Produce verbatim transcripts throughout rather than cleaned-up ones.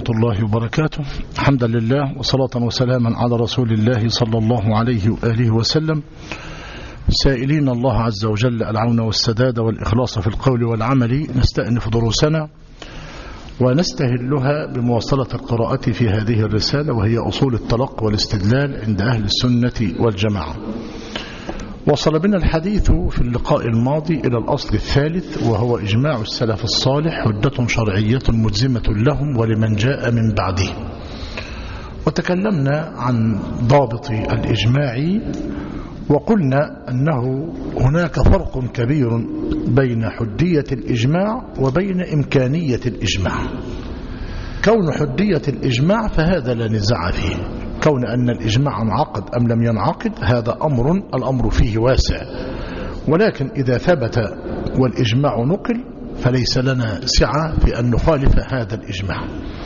الله وبركاته. حمدا لله وصلاة وسلاما على رسول الله صلى الله عليه وآله وسلم، سائلين الله عز وجل العون والسداد والإخلاص في القول والعمل. نستأنف دروسنا ونستهلها بمواصلة القراءة في هذه الرسالة، وهي أصول التلقي والاستدلال عند أهل السنة والجماعة. وصل بنا الحديث في اللقاء الماضي إلى الأصل الثالث، وهو إجماع السلف الصالح حجة شرعية مجزمة لهم ولمن جاء من بعده. وتكلمنا عن ضابط الإجماع، وقلنا أنه هناك فرق كبير بين حجية الإجماع وبين إمكانية الإجماع. كون حجية الإجماع فهذا لا نزاع فيه، كون أن الإجماع انعقد أم لم ينعقد هذا أمر الأمر فيه واسع، ولكن إذا ثبت والإجماع نقل فليس لنا سعة في أن نخالف هذا الإجماع.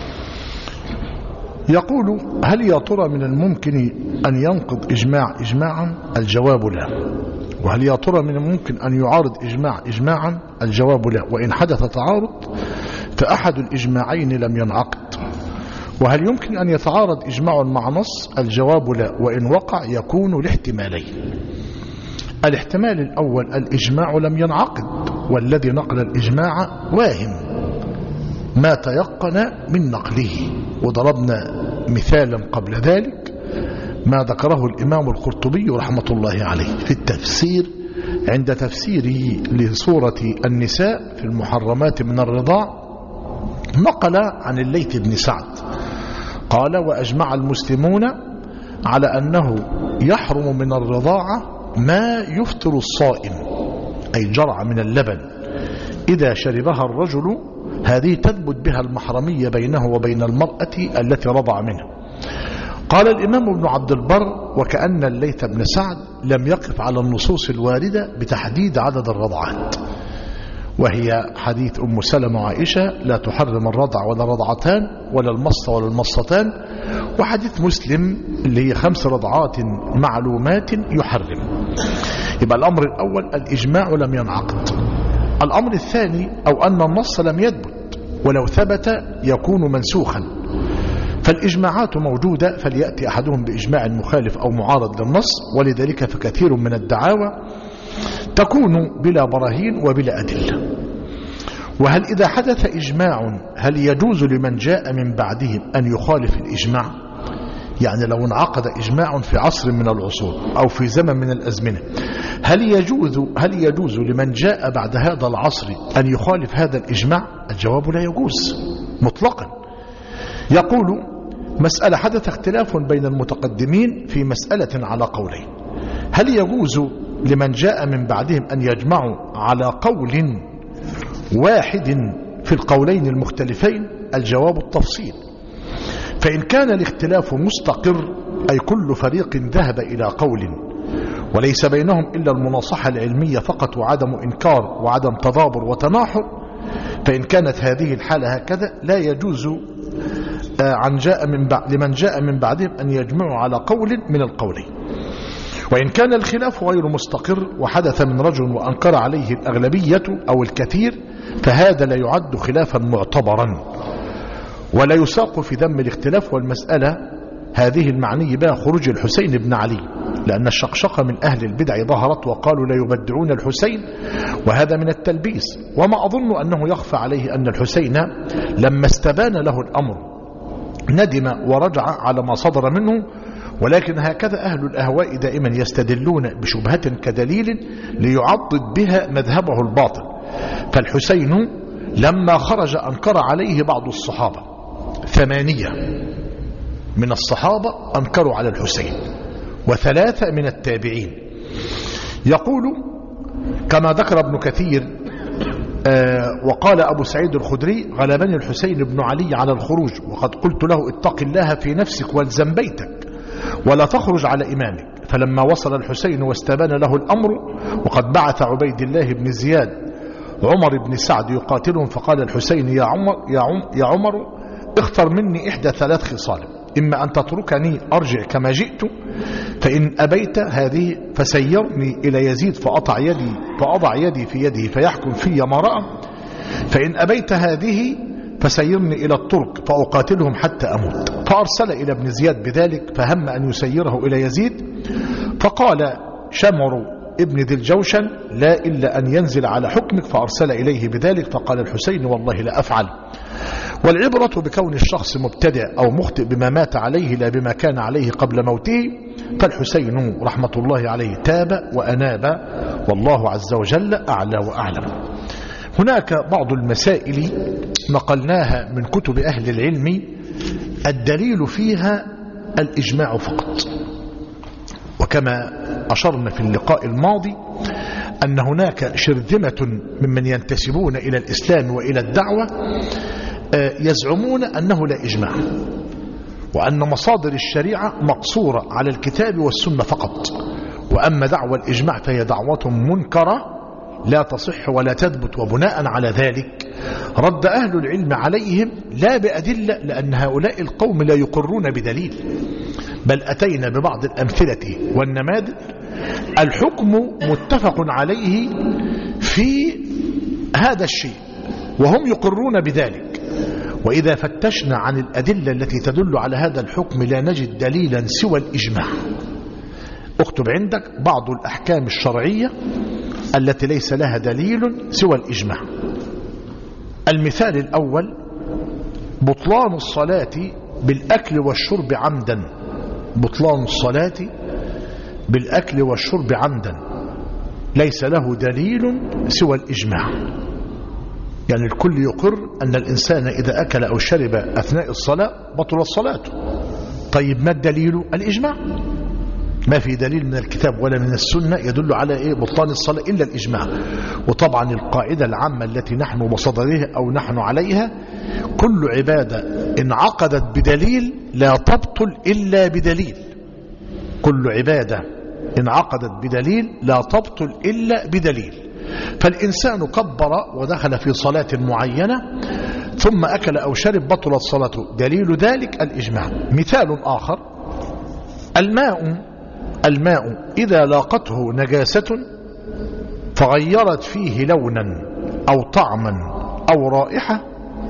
يقول: هل يا ترى من الممكن أن ينقض إجماع إجماعا؟ الجواب لا. وهل يا ترى من الممكن أن يعارض إجماع إجماعا؟ الجواب لا. وإن حدث تعارض فأحد الإجماعين لم ينعقد. وهل يمكن أن يتعارض إجماع مع نص؟ الجواب لا. وإن وقع يكون لاحتمالين. الاحتمال الأول: الإجماع لم ينعقد، والذي نقل الإجماع واهم ما تيقن من نقله. وضربنا مثالا قبل ذلك ما ذكره الإمام القرطبي رحمة الله عليه في التفسير عند تفسيره لسورة النساء في المحرمات من الرضاع. نقل عن الليث بن سعد قال: وأجمع المسلمون على أنه يحرم من الرضاعة ما يفطر الصائم، أي جرعة من اللبن إذا شربها الرجل، هذه تثبت بها المحرمية بينه وبين المرأة التي رضع منها. قال الإمام ابن عبد البر: وكأن الليث بن سعد لم يقف على النصوص الواردة بتحديد عدد الرضعات، وهي حديث أم سلمة وعائشة: لا تحرم الرضع ولا رضعتان ولا المصة ولا المصتان، وحديث مسلم اللي هي خمس رضعات معلومات يحرم. يبقى الأمر الأول: الإجماع لم ينعقد. الأمر الثاني: أو أن النص لم يثبت، ولو ثبت يكون منسوخا. فالإجماعات موجودة، فليأتي أحدهم بإجماع مخالف أو معارض للنص، ولذلك فكثير من الدعاوى تكون بلا براهين وبلا أدلة. وهل إذا حدث إجماع هل يجوز لمن جاء من بعدهم أن يخالف الإجماع؟ يعني لو انعقد إجماع في عصر من العصور أو في زمن من الأزمنة، هل يجوز هل يجوز لمن جاء بعد هذا العصر أن يخالف هذا الإجماع؟ الجواب لا يجوز مطلقا. يقول: مسألة حدث اختلاف بين المتقدمين في مسألة على قولين، هل يجوز لمن جاء من بعدهم أن يجمعوا على قول واحد في القولين المختلفين؟ الجواب التفصيل. فإن كان الاختلاف مستقر، أي كل فريق ذهب إلى قول وليس بينهم إلا المناصحة العلمية فقط وعدم إنكار وعدم تضابر وتناحر، فإن كانت هذه الحالة هكذا لا يجوز عن جاء من بعد لمن جاء من بعدهم أن يجمعوا على قول من القولين. وإن كان الخلاف غير مستقر وحدث من رجل وأنكر عليه الأغلبية أو الكثير، فهذا لا يعد خلافا معتبرا ولا يساق في ذم الاختلاف. والمسألة هذه المعني بها خروج الحسين بن علي، لأن الشقشقة من أهل البدع ظهرت وقالوا لا يبدعون الحسين، وهذا من التلبيس. وما أظن أنه يخفى عليه أن الحسين لما استبان له الأمر ندم ورجع على ما صدر منه، ولكن هكذا أهل الأهواء دائما يستدلون بشبهة كدليل ليعضد بها مذهبه الباطل. فالحسين لما خرج أنكر عليه بعض الصحابة، ثمانية من الصحابة أنكروا على الحسين وثلاثة من التابعين. يقول كما ذكر ابن كثير: آه وقال أبو سعيد الخدري: غلبني الحسين بن علي على الخروج، وقد قلت له اتق الله في نفسك والزم بيتك ولا تخرج على إمامك. فلما وصل الحسين واستبان له الأمر وقد بعث عبيد الله بن زياد عمر بن سعد يقاتلهم، فقال الحسين: يا عمر, يا عمر, يا عمر اختر مني إحدى ثلاث خصال: إما أن تتركني أرجع كما جئت، فإن أبيت هذه فسيرني إلى يزيد فأضع يدي, فأضع يدي في يده فيحكم في ما رأى، فإن أبيت هذه فسيرني إلى الترك فأقاتلهم حتى أموت. فأرسل إلى ابن زياد بذلك، فهم أن يسيره إلى يزيد، فقال شمر ابن ذي الجوشن لا إلا أن ينزل على حكمك، فأرسل إليه بذلك. فقال الحسين والله لا أفعل. والعبرة بكون الشخص مبتدع أو مخطئ بما مات عليه لا بما كان عليه قبل موته. فالحسين رحمة الله عليه تاب وأناب، والله عز وجل أعلى وأعلم. هناك بعض المسائل نقلناها من كتب أهل العلم الدليل فيها الإجماع فقط، وكما أشرنا في اللقاء الماضي أن هناك شرذمة ممن ينتسبون إلى الإسلام وإلى الدعوة يزعمون أنه لا إجماع، وأن مصادر الشريعة مقصورة على الكتاب والسنة فقط، وأما دعوة الإجماع فهي دعوة منكرة لا تصح ولا تثبت. وبناء على ذلك رد أهل العلم عليهم لا بأدلة، لأن هؤلاء القوم لا يقرون بدليل، بل أتينا ببعض الأمثلة والنماذج الحكم متفق عليه في هذا الشيء وهم يقرون بذلك. وإذا فتشنا عن الأدلة التي تدل على هذا الحكم لا نجد دليلا سوى الإجماع. اكتب عندك بعض الأحكام الشرعية التي ليس لها دليل سوى الإجماع. المثال الأول بطلان الصلاة بالأكل والشرب عمدا. بطلان الصلاة بالأكل والشرب عمدا ليس له دليل سوى الإجماع، يعني الكل يقر أن الإنسان إذا أكل أو شرب أثناء الصلاة بطل صلاته. طيب ما الدليل؟ الإجماع. ما في دليل من الكتاب ولا من السنة يدل على إيه بطلان الصلاة إلا الإجماع. وطبعا القاعدة العامة التي نحن بصدرها أو نحن عليها كل عبادة انعقدت بدليل لا تبطل إلا بدليل. كل عبادة انعقدت بدليل لا تبطل إلا بدليل. فالإنسان كبر ودخل في صلاة معينة ثم أكل أو شرب بطلت صلاته، دليل ذلك الإجماع. مثال آخر الماء. الماء إذا لاقته نجاسة فغيرت فيه لونا أو طعما أو رائحة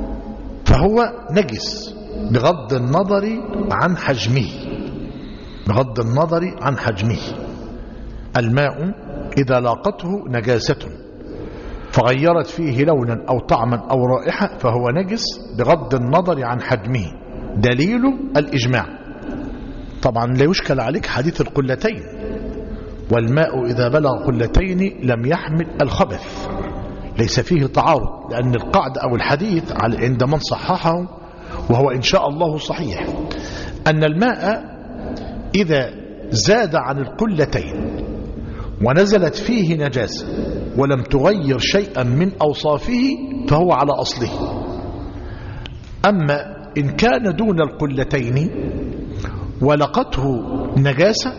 فهو نجس بغض النظر عن حجمه. بغض النظر عن حجمه. الماء إذا لاقته نجاسة فغيرت فيه لونا أو طعما أو رائحة فهو نجس بغض النظر عن حجمه، دليل الإجماع. طبعا لا يشكل عليك حديث القلتين، والماء إذا بلغ قلتين لم يحمل الخبث، ليس فيه تعارض، لأن القاعدة أو الحديث عند من صححه وهو إن شاء الله صحيح أن الماء إذا زاد عن القلتين ونزلت فيه نجاسة ولم تغير شيئا من أوصافه فهو على أصله. أما إن كان دون القلتين ولقته نجاسة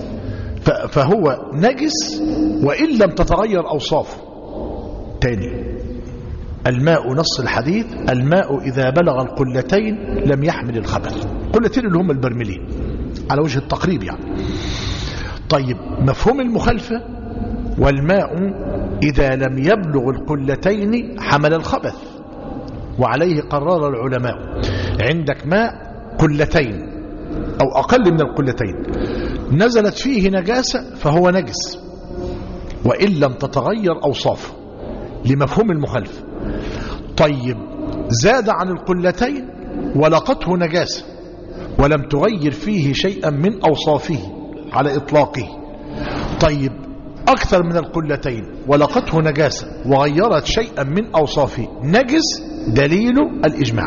فهو نجس وإن لم تتغير أوصافه. تاني الماء نص الحديث الماء إذا بلغ القلتين لم يحمل الخبث. قلتين اللي هم البرميلين على وجه التقريب يعني. طيب مفهوم المخالفة والماء إذا لم يبلغ القلتين حمل الخبث، وعليه قرر العلماء عندك ماء قلتين أو أقل من القلتين نزلت فيه نجاسة فهو نجس وإن لم تتغير أوصافه لمفهوم المخالفة. طيب زاد عن القلتين ولقته نجاسة ولم تغير فيه شيئا من أوصافه على إطلاقه. طيب أكثر من القلتين ولقته نجاسة وغيرت شيئا من أوصافه نجس، دليل الإجماع.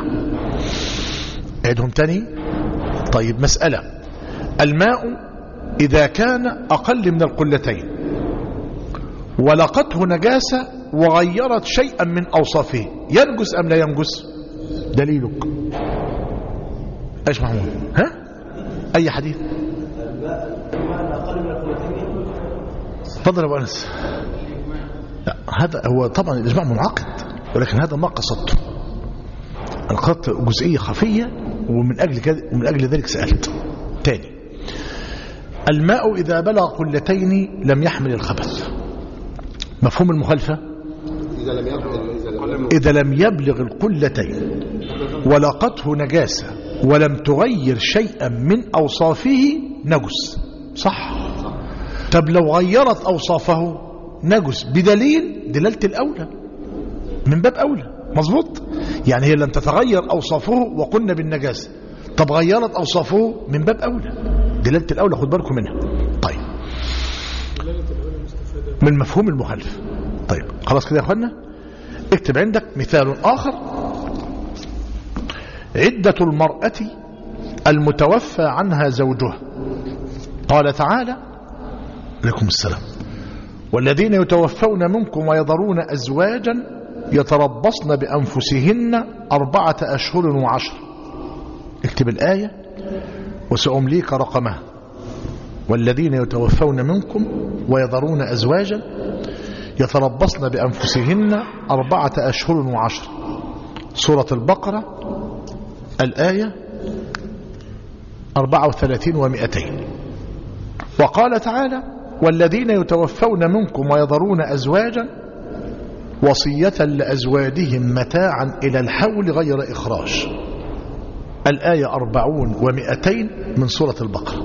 عيدهم تاني. طيب مسألة الماء إذا كان أقل من القلتين ولقته نجاسة وغيرت شيئا من أوصافه ينجس أم لا ينجس؟ دليلك ايش محمود؟ ها اي حديث؟ تفضل يا ابو انس. لا هذا هو طبعا الاجماع منعقد، ولكن هذا ما قصدته. انا قصدت جزئيه خفيه ومن اجل كده ومن اجل ذلك سالت. تاني الماء اذا بلغ قلتين لم يحمل الخبث. مفهوم المخالفه؟ اذا لم يبلغ اذا لم إذا لم يبلغ القلتين ولقته نجاسة ولم تغير شيئا من أوصافه نجس. صح؟ طب لو غيرت أوصافه نجس بدليل دلالة الأولى من باب أولى. مظبوط؟ يعني هي لم تتغير أوصافه وقلنا بالنجاسة، طب غيرت أوصافه من باب أولى، دلالة الأولى خد بالكم منها. طيب من مفهوم المخالف. طيب خلاص كده يا أخوانا، اكتب عندك مثال آخر. عدة المرأة المتوفى عنها زوجها، قال تعالى عليكم السلام والذين يتوفون منكم ويذرون أزواجا يتربصن بأنفسهن أربعة أشهر وعشر. اكتب الآية وسأمليك رقمها. والذين يتوفون منكم ويذرون أزواجا يتربصن بأنفسهن أربعة أشهر وعشر. سورة البقرة الآية أربعة وثلاثين ومئتين. وقال تعالى والذين يتوفون منكم ويذرون أزواجا وصية لأزواجهم متاعا إلى الحول غير إخراج. الآية أربعون ومئتين من سورة البقرة.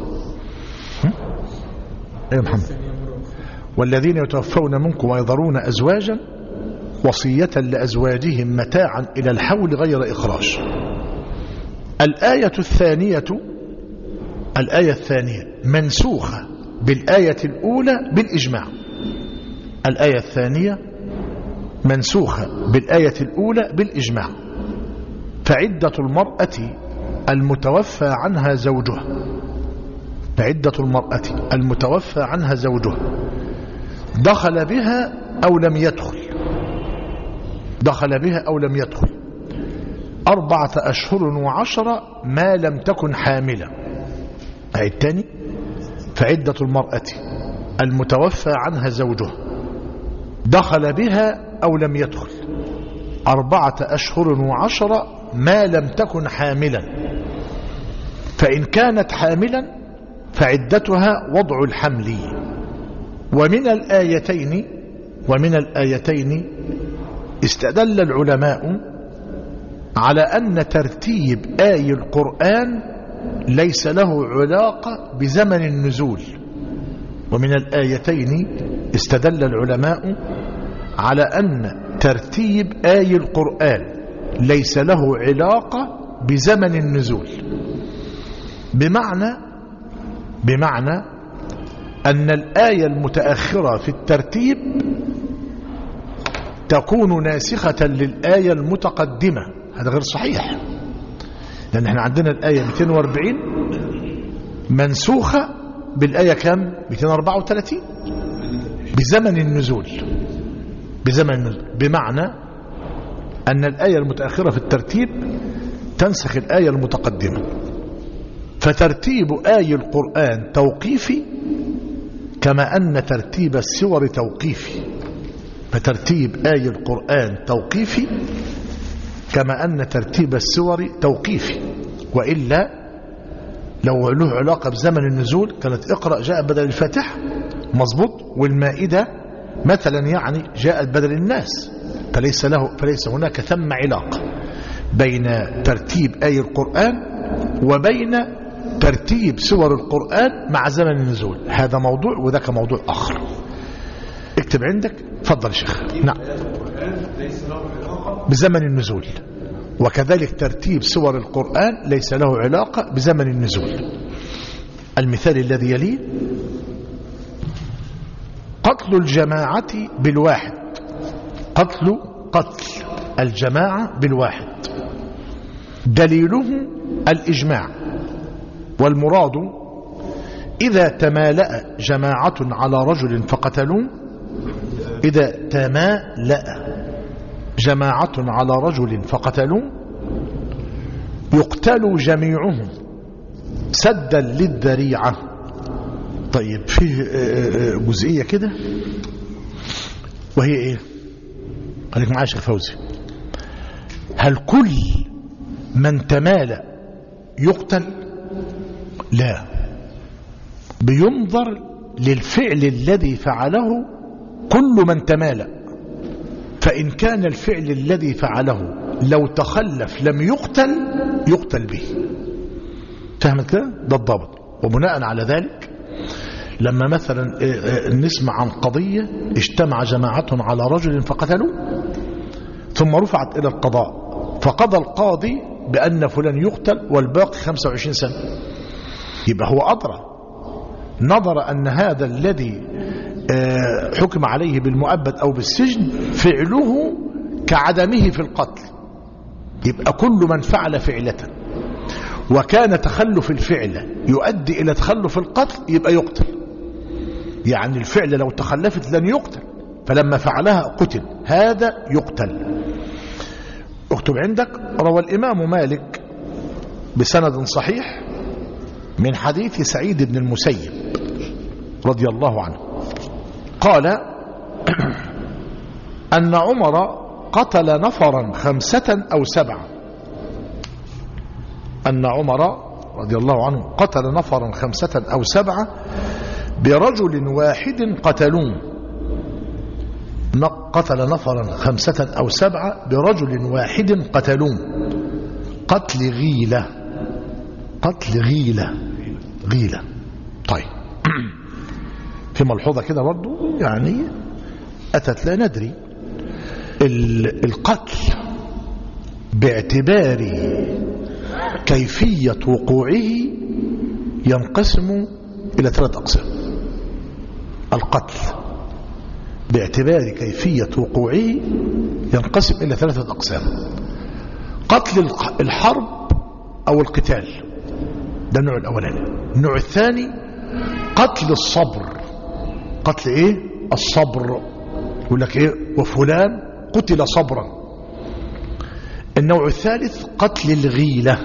أيها محمد. والذين يتوفون منكم ويذرون أزواجا وصية لأزواجهم متاعا إلى الحول غير إخراج. الآية الثانية الآية الثانية منسوخة بالآية الأولى بالإجماع. الآية الثانية منسوخة بالآية الأولى بالإجماع. فعدة المرأة المتوفى عنها زوجها فعدة المرأة المتوفى عنها زوجها دخل بها أو لم يدخل دخل بها أو لم يدخل أربعة أشهر وعشرة ما لم تكن حاملة. أي الثاني فعدة المرأة المتوفى عنها زوجها دخل بها أو لم يدخل أربعة أشهر وعشرة ما لم تكن حاملا. فإن كانت حاملا فعدتها وضع الحمل. ومن الآيتين ومن الآيتين استدل العلماء على أن ترتيب آي القرآن ليس له علاقة بزمن النزول. ومن الآيتين استدل العلماء على أن ترتيب آي القرآن ليس له علاقة بزمن النزول، بمعنى بمعنى أن الآية المتأخرة في الترتيب تكون ناسخة للآية المتقدمة. هذا غير صحيح، لأن احنا عندنا الآية مئتين وأربعين منسوخة بالآية كم؟ مئتين وأربعة وثلاثين بزمن النزول بزمن النزول بمعنى أن الآية المتأخرة في الترتيب تنسخ الآية المتقدمة. فترتيب آي القرآن توقيفي كما أن ترتيب السور توقيفي فترتيب آي القرآن توقيفي كما أن ترتيب السور توقيفي. وإلا لو له علاقة بزمن النزول كانت اقرأ جاء بدل الفاتحة مظبوط، والمائدة مثلا يعني جاءت بدل الناس، فليس له فليس هناك ثم علاقة بين ترتيب آي القرآن وبين ترتيب سور القرآن مع زمن النزول. هذا موضوع وذاك موضوع آخر. اكتب عندك. تفضل شيخ. نعم. بزمن النزول، وكذلك ترتيب سور القرآن ليس له علاقة بزمن النزول. المثال الذي يليه قتل الجماعة بالواحد قتل قتل الجماعة بالواحد دليله الإجماع. والمراد إذا تمالأ جماعة على رجل فقتلوه إذا تمالأ جماعة على رجل فقتلوه يقتل جميعهم سدا للذريعة. طيب فيه جزئية كده وهي ايه؟ خليك معايا شيخ فوزي. هل كل من تمالأ يقتل؟ لا، بينظر للفعل الذي فعله كل من تمالأ. فإن كان الفعل الذي فعله لو تخلف لم يقتل يقتل به. فهمت كده؟ ده الضابط. وبناء على ذلك لما مثلا نسمع عن قضية اجتمع جماعة على رجل فقتلوه ثم رفعت إلى القضاء فقضى القاضي بأن فلان يقتل والباقي خمسة وعشرين سنة، يبقى هو أدرى، نظر أن هذا الذي حكم عليه بالمؤبد أو بالسجن فعله كعدمه في القتل، يبقى كل من فعل فعلة وكان تخلف الفعل يؤدي إلى تخلف القتل يبقى يقتل. يعني الفعل لو تخلفت لن يقتل، فلما فعلها قتل، هذا يقتل. اكتب عندك: روى الإمام مالك بسند صحيح من حديث سعيد بن المسيب رضي الله عنه قال أن عمر قتل نفرا خمسة أو سبعة أن عمر رضي الله عنه قتل نفرا خمسة أو سبعة برجل واحد قتلوه. قتل نفرا خمسة أو سبعة برجل واحد قتلوه قتل غيلة. قتل غيلة غيلة. طيب في ملحوظة كده برضو يعني أتت لا ندري. القتل باعتبار كيفية وقوعه ينقسم إلى ثلاث أقسام. القتل باعتبار كيفية وقوعه ينقسم إلى ثلاثة أقسام: قتل الحرب أو القتال، ده النوع الأولاني. النوع الثاني قتل الصبر. قتل إيه؟ الصبر. يقول لك إيه؟ وفلان قتل صبرا. النوع الثالث قتل الغيلة.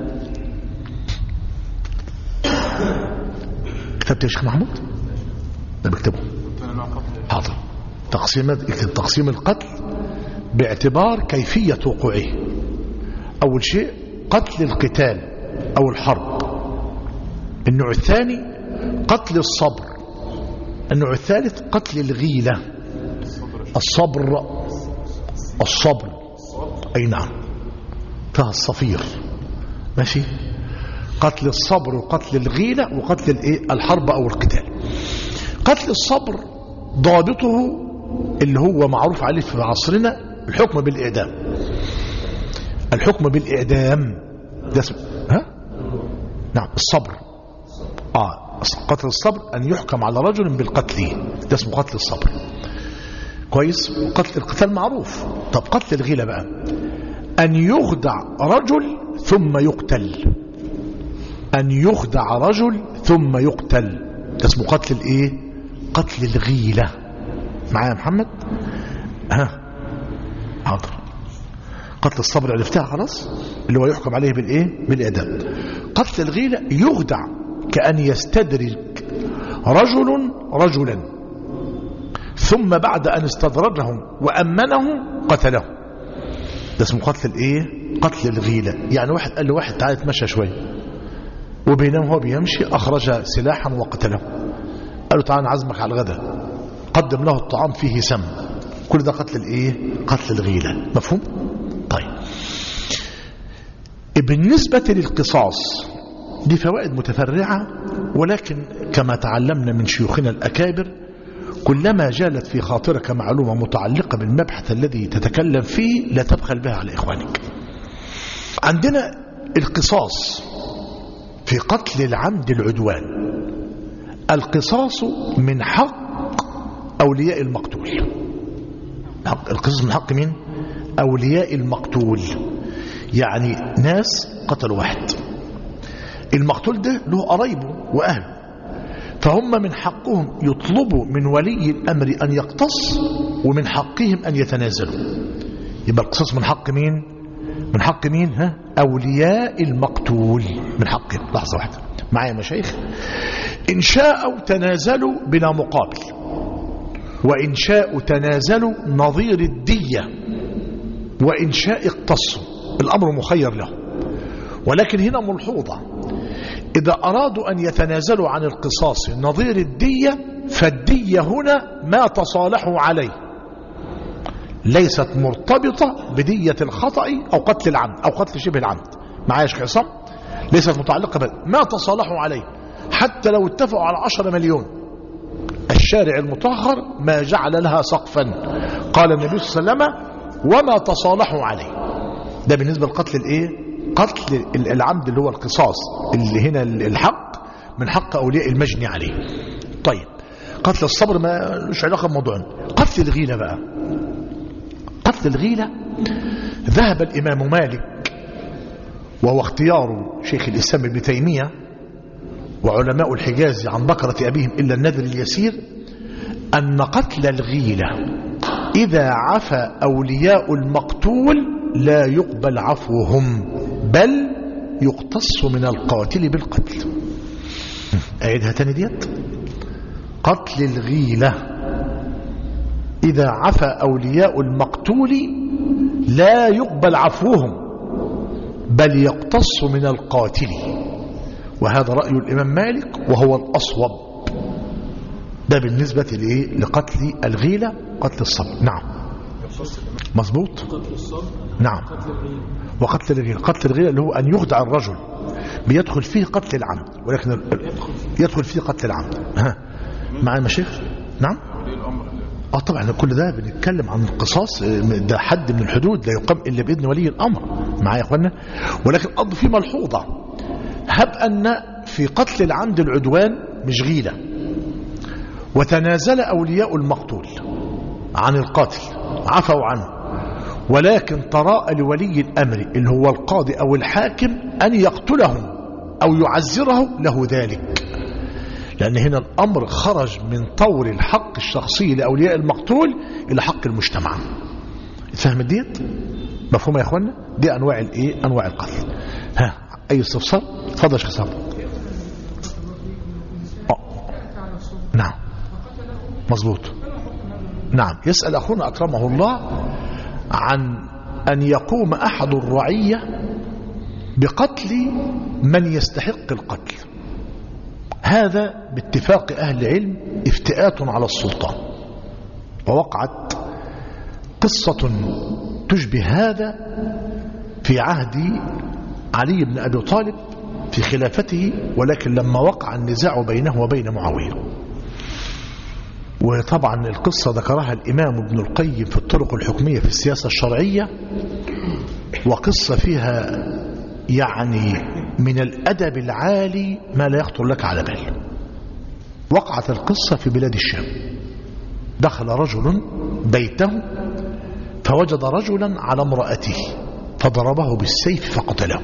كتبت يا شيخ محمود؟ ده بكتبه. حاضر. تقسيم تقسيم القتل باعتبار كيفية وقوعه. أول شيء قتل القتال أو الحرب. النوع الثاني قتل الصبر. النوع الثالث قتل الغيلة. الصبر الصبر أي نعم فيها الصفير ماشي. قتل الصبر وقتل الغيلة وقتل الايه الحرب أو القتال. قتل الصبر ضابطه اللي هو معروف عليه في عصرنا الحكم بالإعدام. الحكم بالإعدام ده اسمه ها نعم الصبر. آه قتل الصبر أن يحكم على رجل بالقتل، ده اسمه قتل الصبر. كويس. وقتل القتال معروف. طب قتل الغيلة بقى أن يخدع رجل ثم يقتل. أن يخدع رجل ثم يقتل، ده اسمه قتل الايه قتل الغيلة. معايا محمد؟ ها حاضر. قتل الصبر عرفتها خلاص، اللي هو يحكم عليه بالايه بالإعدام. قتل الغيلة يخدع كأن يستدرك رجل رجلا ثم بعد أن استدرجهم وأمنه قتله، ده اسمه قتل الايه قتل الغيلة. يعني واحد قال له واحد تعالى اتمشى شويه، وبينما هو بيمشي أخرج سلاحا وقتله. قال له تعالى نعزمك على الغداء، قدم له الطعام فيه سم. كل ده قتل الايه قتل الغيلة. مفهوم؟ طيب بالنسبة للقصاص دي فوائد متفرعة، ولكن كما تعلمنا من شيوخنا الأكابر كلما جالت في خاطرك معلومة متعلقة بالمبحث الذي تتكلم فيه لا تبخل بها على إخوانك. عندنا القصاص في قتل العمد العدوان. القصاص من حق أولياء المقتول. القصاص من حق مين؟ أولياء المقتول. يعني ناس قتلوا واحد، المقتول ده له قرايبه وأهله، فهم من حقهم يطلبوا من ولي الأمر أن يقتص، ومن حقهم أن يتنازلوا. يبقى القصاص من حق مين؟ من حق مين؟ ها؟ أولياء المقتول من حقهم. لحظة واحدة معايا مشايخ. إن شاءوا تنازلوا بلا مقابل، وإن شاءوا تنازلوا نظير الدية، وإن شاء اقتصوا. الأمر مخير له. ولكن هنا ملحوظة: إذا أرادوا أن يتنازلوا عن القصاص نظير الدية، فالدية هنا ما تصالحوا عليه. ليست مرتبطة بدية الخطأ أو قتل العمد أو قتل شبه العمد. معايا يا شيخ عصام؟ ليست متعلقة بل ما تصالحوا عليه، حتى لو اتفقوا على عشرة مليون الشارع المطهر ما جعل لها سقفا. قال النبي صلى الله عليه وسلم وما تصالحوا عليه. ده بالنسبة لقتل الايه؟ قتل العمد اللي هو القصاص، اللي هنا الحق من حق أولياء المجني عليه. طيب قتل الصبر ما لوش علاقة بموضوعنا. قتل الغيلة بقى، قتل الغيلة ذهب الإمام مالك وهو اختيار شيخ الإسلام ابن تيمية وعلماء الحجاز عن بكرة أبيهم إلا النذر اليسير أن قتل الغيلة إذا عفى أولياء المقتول لا يقبل عفوهم بل يقتص من القاتل بالقتل. أعيدها تاني ديت. قتل الغيلة إذا عفى أولياء المقتول لا يقبل عفوهم بل يقتص من القاتل، وهذا رأي الإمام مالك وهو الأصوب. ده بالنسبة لقتل الغيلة قتل الصبر. نعم مظبوط. نعم. وقتل الغيلة، قتل الغيلة اللي هو أن يخدع الرجل بيدخل فيه قتل العمد، ولكن يدخل فيه قتل العمد. ها معايا مشيخ؟ نعم. اه طبعا كل ده بنتكلم عن القصاص، ده حد من الحدود لا يقام الا باذن ولي الامر. معايا يا اخوانا؟ ولكن اضف في ملحوظه، هب ان في قتل العمد العدوان مش غيله، وتنازل اولياء المقتول عن القاتل عفوا عنه، ولكن تراءى لولي الامر اللي هو القاضي او الحاكم ان يقتله او يعزره له ذلك، لأن هنا الأمر خرج من طور الحق الشخصي لأولياء المقتول إلى حق المجتمع. فهم ديت؟ مفهومة يا أخوانا؟ دي أنواع الإيه؟ أنواع القتل. ها أي استفسار؟ تفضل يا شيخ صابر. نعم مظبوط. نعم. يسأل أخونا أكرمه الله عن أن يقوم أحد الرعية بقتل من يستحق القتل. هذا باتفاق أهل العلم افتئات على السلطان، ووقعت قصة تشبه هذا في عهد علي بن أبي طالب في خلافته، ولكن لما وقع النزاع بينه وبين معاوية. وطبعا القصة ذكرها الإمام ابن القيم في الطرق الحكمية في السياسة الشرعية، وقصة فيها يعني من الأدب العالي ما لا يخطر لك على بال. وقعت القصة في بلاد الشام. دخل رجل بيته فوجد رجلا على امرأته فضربه بالسيف فقتله،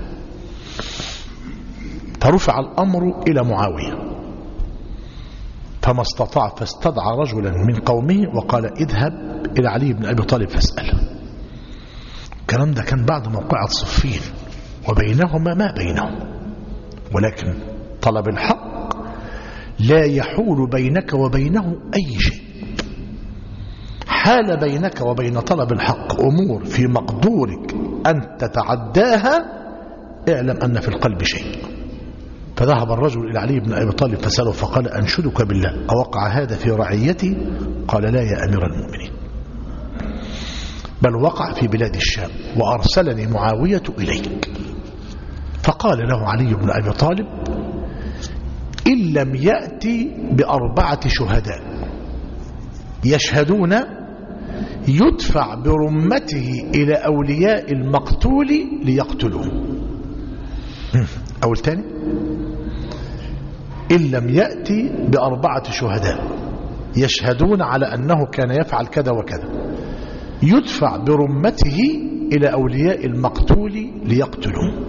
فرفع الأمر إلى معاوية فما استطاع، فاستدعى رجلا من قومه وقال اذهب إلى علي بن أبي طالب فاسأله. الكلام ده كان بعد موقعة صفين وبينهما ما بينهم، ولكن طلب الحق لا يحول بينك وبينه أي شيء. حال بينك وبين طلب الحق أمور في مقدورك أن تتعداها، اعلم أن في القلب شيء. فذهب الرجل إلى علي بن أبي طالب فسأله فقال أنشدك بالله أوقع هذا في رعيتي؟ قال لا يا أمير المؤمنين، بل وقع في بلاد الشام وأرسلني معاوية إليك. فقال له علي بن أبي طالب إن لم يأتي بأربعة شهداء يشهدون يدفع برمته إلى أولياء المقتول ليقتلوه. أول تاني، إن لم يأتي بأربعة شهداء يشهدون على أنه كان يفعل كذا وكذا يدفع برمته إلى أولياء المقتول ليقتلوه.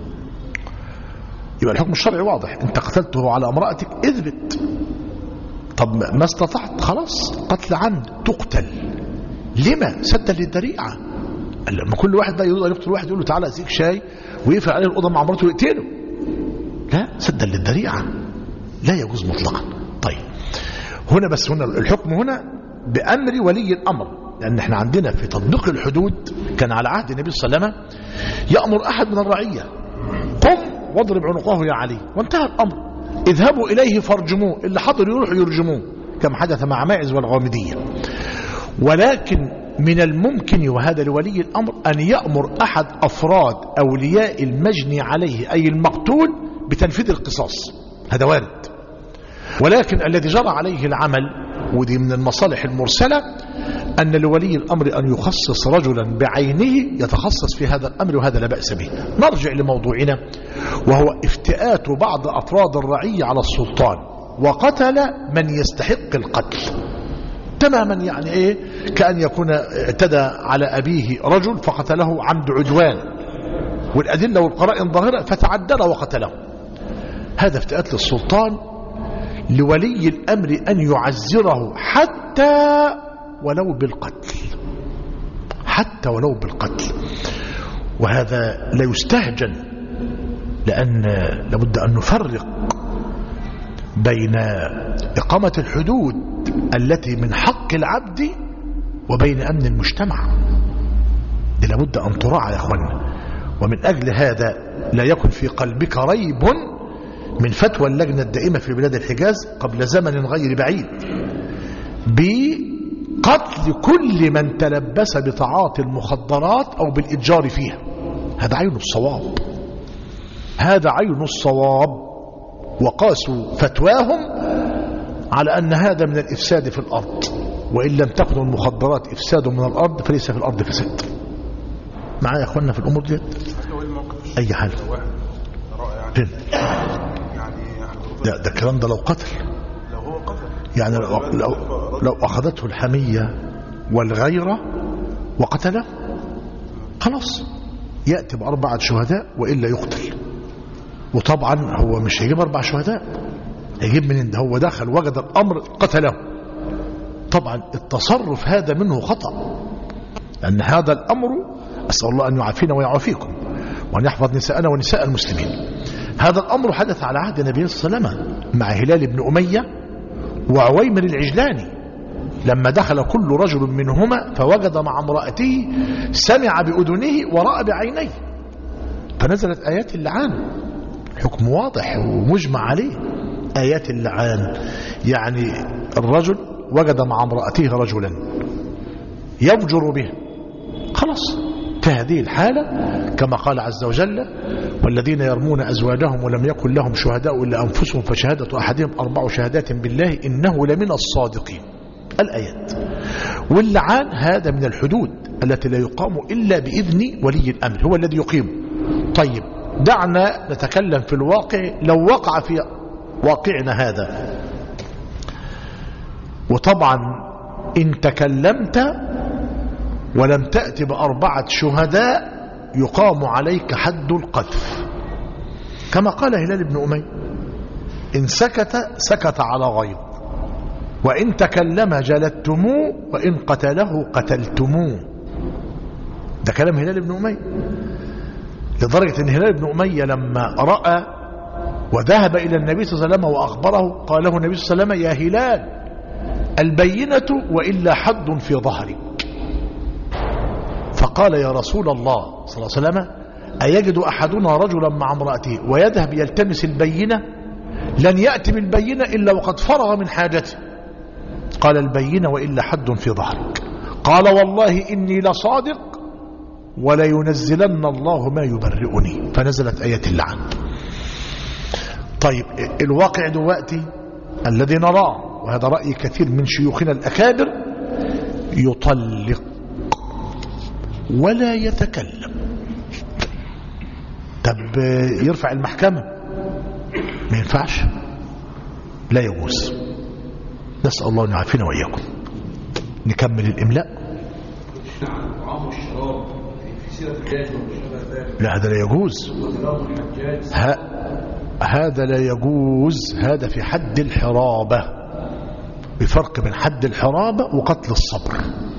يبقى الحكم الشرعي واضح، انت قتلته على امرأتك اثبت. طب ما استطعت خلاص قتل عمد تقتل. لما؟ سدا للذريعة. لما كل واحد بقى يقدر يقتل واحد يقول له تعالى ازيك شاي ويقفل عليه الأوضة مع مراته ويقتله، لا، سدا للذريعة لا يجوز مطلقا. طيب هنا بس هنا الحكم هنا بأمر ولي الأمر، لأن احنا عندنا في تطبيق الحدود كان على عهد النبي صلى الله عليه وسلم يأمر أحد من الرعية قم واضرب عنقه يا علي، وانتهى الأمر. اذهبوا إليه فارجموه، اللي حضر يروح يرجموه كما حدث مع ماعز والغامدية. ولكن من الممكن وهذا لولي الأمر أن يأمر أحد أفراد أولياء المجني عليه أي المقتول بتنفيذ القصاص، هذا وارد. ولكن الذي جرى عليه العمل ودي من المصالح المرسلة أن لولي الأمر أن يخصص رجلا بعينه يتخصص في هذا الأمر، وهذا لا بأس به. نرجع لموضوعنا وهو افتئات بعض أفراد الرعية على السلطان وقتل من يستحق القتل تماما. يعني إيه؟ كأن يكون اعتدى على أبيه رجل فقتله عمد عدوان والأدلة والقرائن ظاهرة فتعدل وقتله، هذا افتئات للسلطان. لولي الأمر أن يعزره حتى ولو بالقتل، حتى ولو بالقتل، وهذا لا يستهجن، لأن لابد أن نفرق بين إقامة الحدود التي من حق العبد وبين أمن المجتمع، دي لابد أن تراعى يا أخوانا. ومن أجل هذا لا يكن في قلبك ريب من فتوى اللجنة الدائمة في بلاد الحجاز قبل زمن غير بعيد بقتل كل من تلبس بتعاطي المخدرات أو بالإتجار فيها. هذا عين الصواب، هذا عين الصواب. وقاسوا فتواهم على أن هذا من الإفساد في الأرض، وإن لم تكن المخدرات إفساد من الأرض فليس في الأرض فساد. معايا يا أخوانا في الأمور دي أي حال فين؟ ده, ده الكلام ده لو قتل، لو هو قتل يعني لو, لو, لو أخذته الحمية والغيرة وقتله خلاص يأتي بأربعة شهداء وإلا يقتل. وطبعا هو مش هيجيب أربع شهداء، هيجيب من ده هو دخل وجد الأمر قتله. طبعا التصرف هذا منه خطأ، لأن هذا الأمر أسأل الله أن يعافينا ويعافيكم وأن يحفظ نساءنا ونساء المسلمين. هذا الأمر حدث على عهد النبي صلى الله عليه وسلم مع هلال بن أمية وعويمر العجلاني، لما دخل كل رجل منهما فوجد مع امرأته سمع بأذنه ورأى بعينيه، فنزلت آيات اللعان، حكم واضح ومجمع عليه. آيات اللعان يعني الرجل وجد مع امرأته رجلا يفجر به، خلاص في هذه الحالة كما قال عز وجل: والذين يرمون أزواجهم ولم يكن لهم شهداء إلا أنفسهم فشهادة أحدهم أربع شهادات بالله إنه لمن الصادقين. الآيات. واللعان هذا من الحدود التي لا يقام إلا بإذن ولي الأمر، هو الذي يقيم. طيب دعنا نتكلم في الواقع، لو وقع في واقعنا هذا، وطبعا إن تكلمت ولم تأتي بأربعة شهداء يقام عليك حد القذف، كما قال هلال بن أمية: إن سكت سكت على غيظ، وإن تكلم جلدتموه، وإن قتله قتلتموه. ده كلام هلال بن أمية، لدرجة أن هلال بن أمية لما رأى وذهب إلى النبي صلى الله عليه وسلم وأخبره قال له النبي صلى الله عليه وسلم: يا هلال البينة وإلا حد في ظهرك. فقال: يا رسول الله صلى الله عليه وسلم أيجد أحدنا رجلا مع امرأته ويذهب يلتمس البينة؟ لن يأتي بالبينة إلا وقد فرغ من حاجته. قال: البينة وإلا حد في ظهرك. قال: والله إني لصادق ولينزلن الله ما يبرئني. فنزلت آية اللعن. طيب الواقع دلوقتي الذي نراه، وهذا رأي كثير من شيوخنا الأكابر، يطلق ولا يتكلم. طب يرفع المحكمة؟ ما ينفعش، لا يجوز. نسأل الله أن يعافينا وإياكم. نكمل الإملاء. لا هذا لا يجوز، ها هذا لا يجوز. هذا في حد الحرابة، بفرق بين حد الحرابة وقتل الصبر.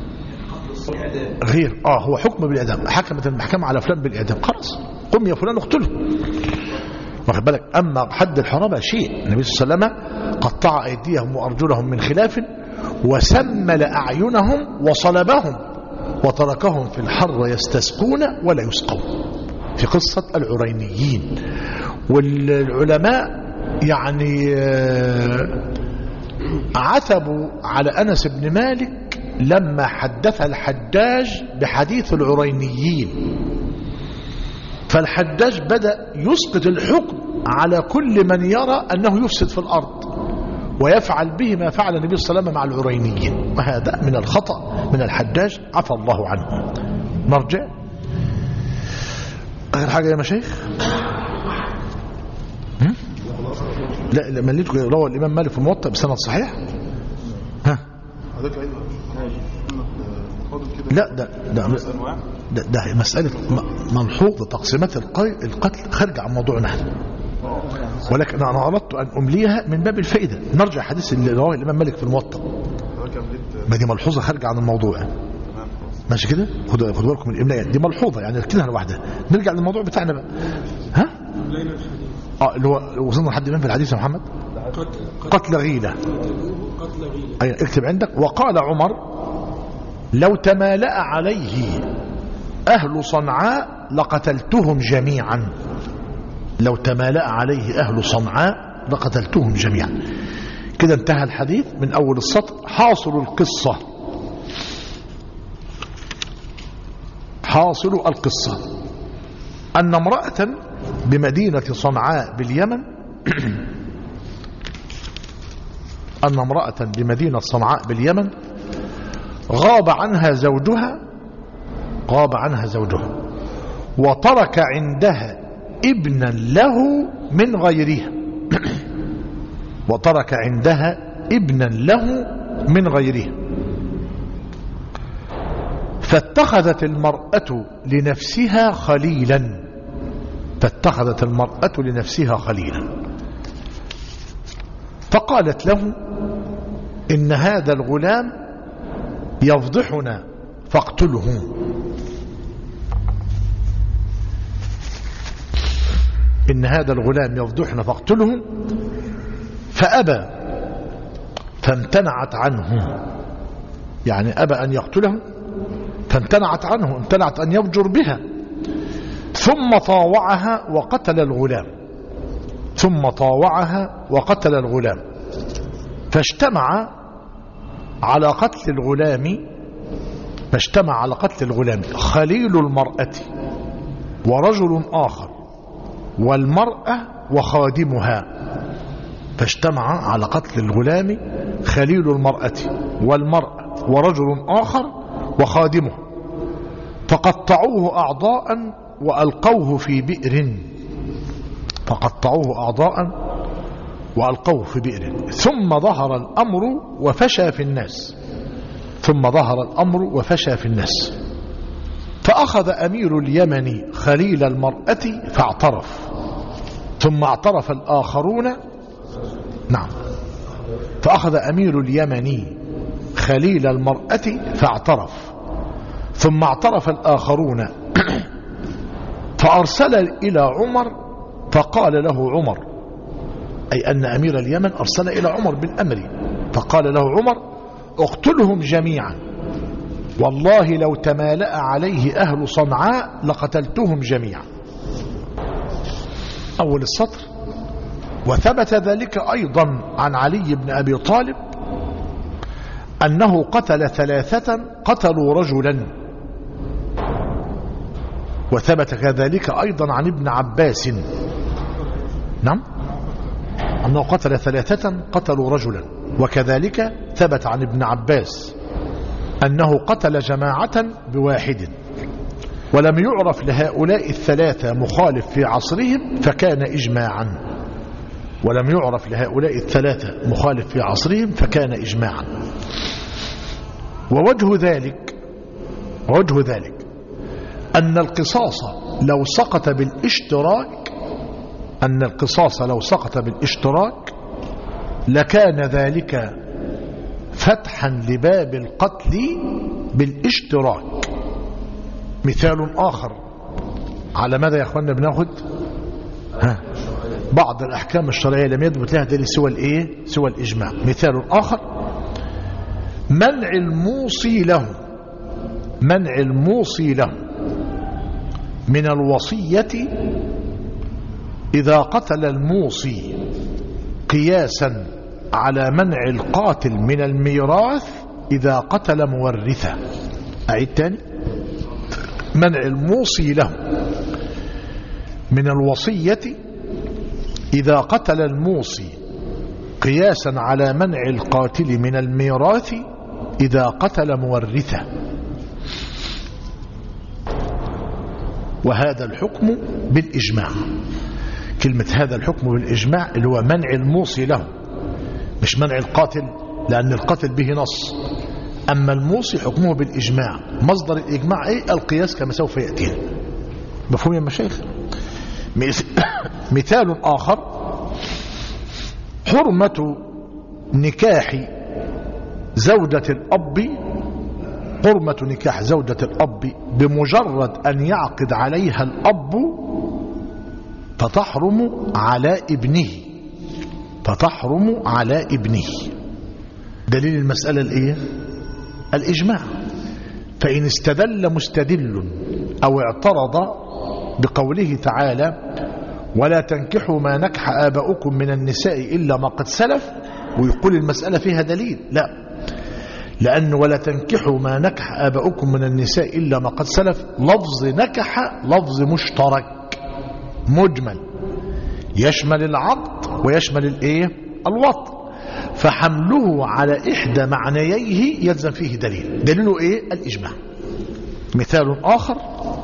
غير اه هو حكم بالإعدام، حكمت المحكمة على فلان بالإعدام، خلاص قم يا فلان اقتله، واخد بالك. أما حد الحرابة شيء، النبي صلى الله عليه وسلم قطع أيديهم وأرجلهم من خلاف وسمل أعينهم وصلبهم وتركهم في الحر يستسقون ولا يسقون، في قصة العرينيين. والعلماء يعني عتبوا على أنس بن مالك لما حدث الحجاج بحديث العرينيين، فالحجاج بدأ يسقط الحكم على كل من يرى أنه يفسد في الأرض ويفعل به ما فعل النبي صلى الله عليه وسلم مع العرينيين، وهذا من الخطأ من الحجاج عفى الله عنه. نرجع آخر حاجة يا مشايخ. لا لا مليتك روى الإمام مالك في الموطأ بسند صحيح. ها لا ده ده ده, ده مسألة ملحوظة تقسيمات القتل خارج عن موضوعنا، ولكن أنا أردت أن أمليها من باب الفائدة. نرجع حديث اللي رواه الإمام مالك في الموطأ، ما دي ملحوظة خارج عن الموضوع، ماشي كده؟ خدوا خدوا بالكم من الإملاء دي ملحوظة يعني ركنها لوحدها. نرجع للموضوع بتاعنا بقى. ها اه اللي هو وصلنا لحد من في الحديث يا محمد؟ قتل غيلة. أي اكتب عندك. وقال عمر لو تمالأ عليه أهل صنعاء لقتلتهم جميعا. لو تمالأ عليه أهل صنعاء لقتلتهم جميعا. كده انتهى الحديث من أول السطر. حاصل القصة حاصل القصة أن امرأة بمدينة صنعاء باليمن أن امرأة بمدينة صنعاء باليمن غاب عنها زوجها غاب عنها زوجها وترك عندها ابنا له من غيرها وترك عندها ابنا له من غيرها فاتخذت المرأة لنفسها خليلا فاتخذت المرأة لنفسها خليلا فقالت له إن هذا الغلام يفضحنا فاقتله. إن هذا الغلام يفضحنا فاقتله. فأبى فامتنعت عنه، يعني أبى أن يقتله فامتنعت عنه، امتنعت أن يفجر بها. ثم طاوعها وقتل الغلام ثم طاوعها وقتل الغلام فاجتمع على قتل الغلام فاجتمع على قتل الغلام خليل المرأة ورجل آخر والمرأة وخادمها. فاجتمع على قتل الغلام خليل المرأة والمرأة ورجل آخر وخادمه فقطعوه أعضاء وألقوه في بئر فقطعوه أعضاء وألقوه في بئر ثم ظهر الأمر وفشى في الناس ثم ظهر الأمر وفشى في الناس فأخذ أمير اليمن خليل المرأة فاعترف ثم اعترف الآخرون. نعم فأخذ أمير اليمن خليل المرأة فاعترف ثم اعترف الآخرون فأرسل إلى عمر فقال له عمر، أي أن أمير اليمن أرسل إلى عمر بالأمر فقال له عمر اقتلهم جميعا والله لو تمالأ عليه أهل صنعاء لقتلتهم جميعا. أول السطر. وثبت ذلك أيضا عن علي بن أبي طالب أنه قتل ثلاثة قتلوا رجلا. وثبت كذلك أيضا عن ابن عباس نعم أنه قتل ثلاثة قتلوا رجلا. وكذلك ثبت عن ابن عباس أنه قتل جماعة بواحد. ولم يعرف لهؤلاء الثلاثة مخالف في عصرهم فكان إجماعا ولم يعرف لهؤلاء الثلاثة مخالف في عصرهم فكان إجماعا. ووجه ذلك ووجه ذلك أن القصاص لو سقط بالاشتراك أن القصاص لو سقط بالاشتراك لكان ذلك فتحا لباب القتل بالاشتراك. مثال آخر على ماذا يا أخوانا بناخد ها بعض الأحكام الشرعية لم يثبت لها دليل سوى الإيه سوى الإجماع. مثال آخر منع الموصي له منع الموصي له من الوصية إذا قتل الموصي قياسا على منع القاتل من الميراث إذا قتل مورثه. أعيد تاني. منع الموصي له من الوصية إذا قتل الموصي قياسا على منع القاتل من الميراث إذا قتل مورثه. وهذا الحكم بالإجماع. كلمة هذا الحكم بالإجماع اللي هو منع الموصي له، مش منع القاتل، لأن القاتل به نص. أما الموصي حكمه بالإجماع. مصدر الإجماع إيه؟ القياس كما سوف يأتينا. مفهوم يا مشايخ؟ مثال آخر: حرمة نكاح زوجة الأب حرمة نكاح زوجة الأب بمجرد أن يعقد عليها الأب فتحرم على ابنه فتحرم على ابنه. دليل المسألة الإيه؟ الإجماع. فإن استدل مستدل أو اعترض بقوله تعالى: ولا تنكحوا ما نكح آباؤكم من النساء إلا ما قد سلف، ويقول المسألة فيها دليل، لا، لأن ولا تنكحوا ما نكح آباؤكم من النساء إلا ما قد سلف لفظ نكح لفظ مشترك مجمل يشمل العقد ويشمل الايه؟ الوطء. فحمله على إحدى معنييه يلزم فيه دليل. دليله ايه؟ الإجماع. مثال آخر: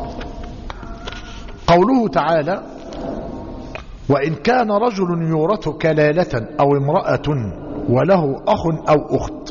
قوله تعالى: وإن كان رجل يورث كلالة أو امرأة وله أخ أو أخت.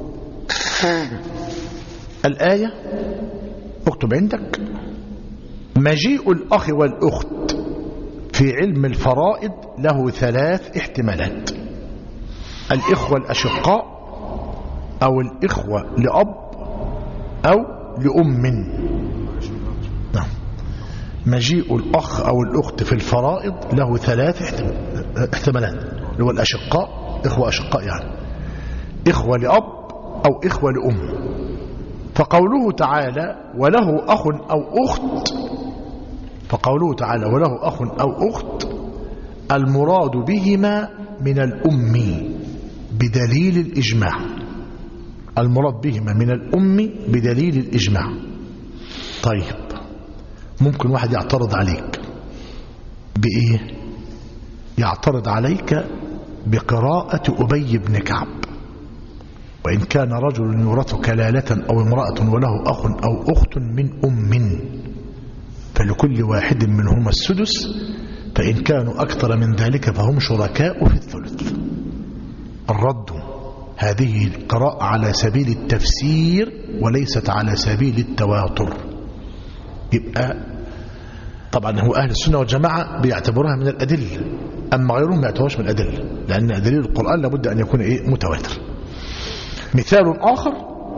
الآية اكتب عندك: مجيء الأخ والأخت في علم الفرائض له ثلاث احتمالات: الإخوة الأشقاء أو الإخوة لأب أو لأم. نعم. مجيء الأخ أو الأخت في الفرائض له ثلاث احتمالات، اللي هو الأشقاء، إخوة أشقاء يعني، إخوة لأب أو إخوة لأم. فقوله تعالى: وله أخ أو أخت فقوله تعالى وله أخ أو أخت المراد بهما من الأم بدليل الإجماع. المراد بهما من الأم بدليل الإجماع. طيب، ممكن واحد يعترض عليك بإيه؟ يعترض عليك بقراءة أبي بن كعب: وإن كان رجل يورث كلالة أو امرأة وله أخ أو أخت من أم فلكل واحد منهما السدس فإن كانوا أكثر من ذلك فهم شركاء في الثلث. الرد: هذه القراءة على سبيل التفسير وليست على سبيل التواتر. يبقى طبعا هو أهل السنة والجماعة بيعتبرها من الأدلة، أما غيرهم ما يعتبرش من الأدلة، لأن دليل القرآن لابد أن يكون إيه؟ متواتر. مثال آخر: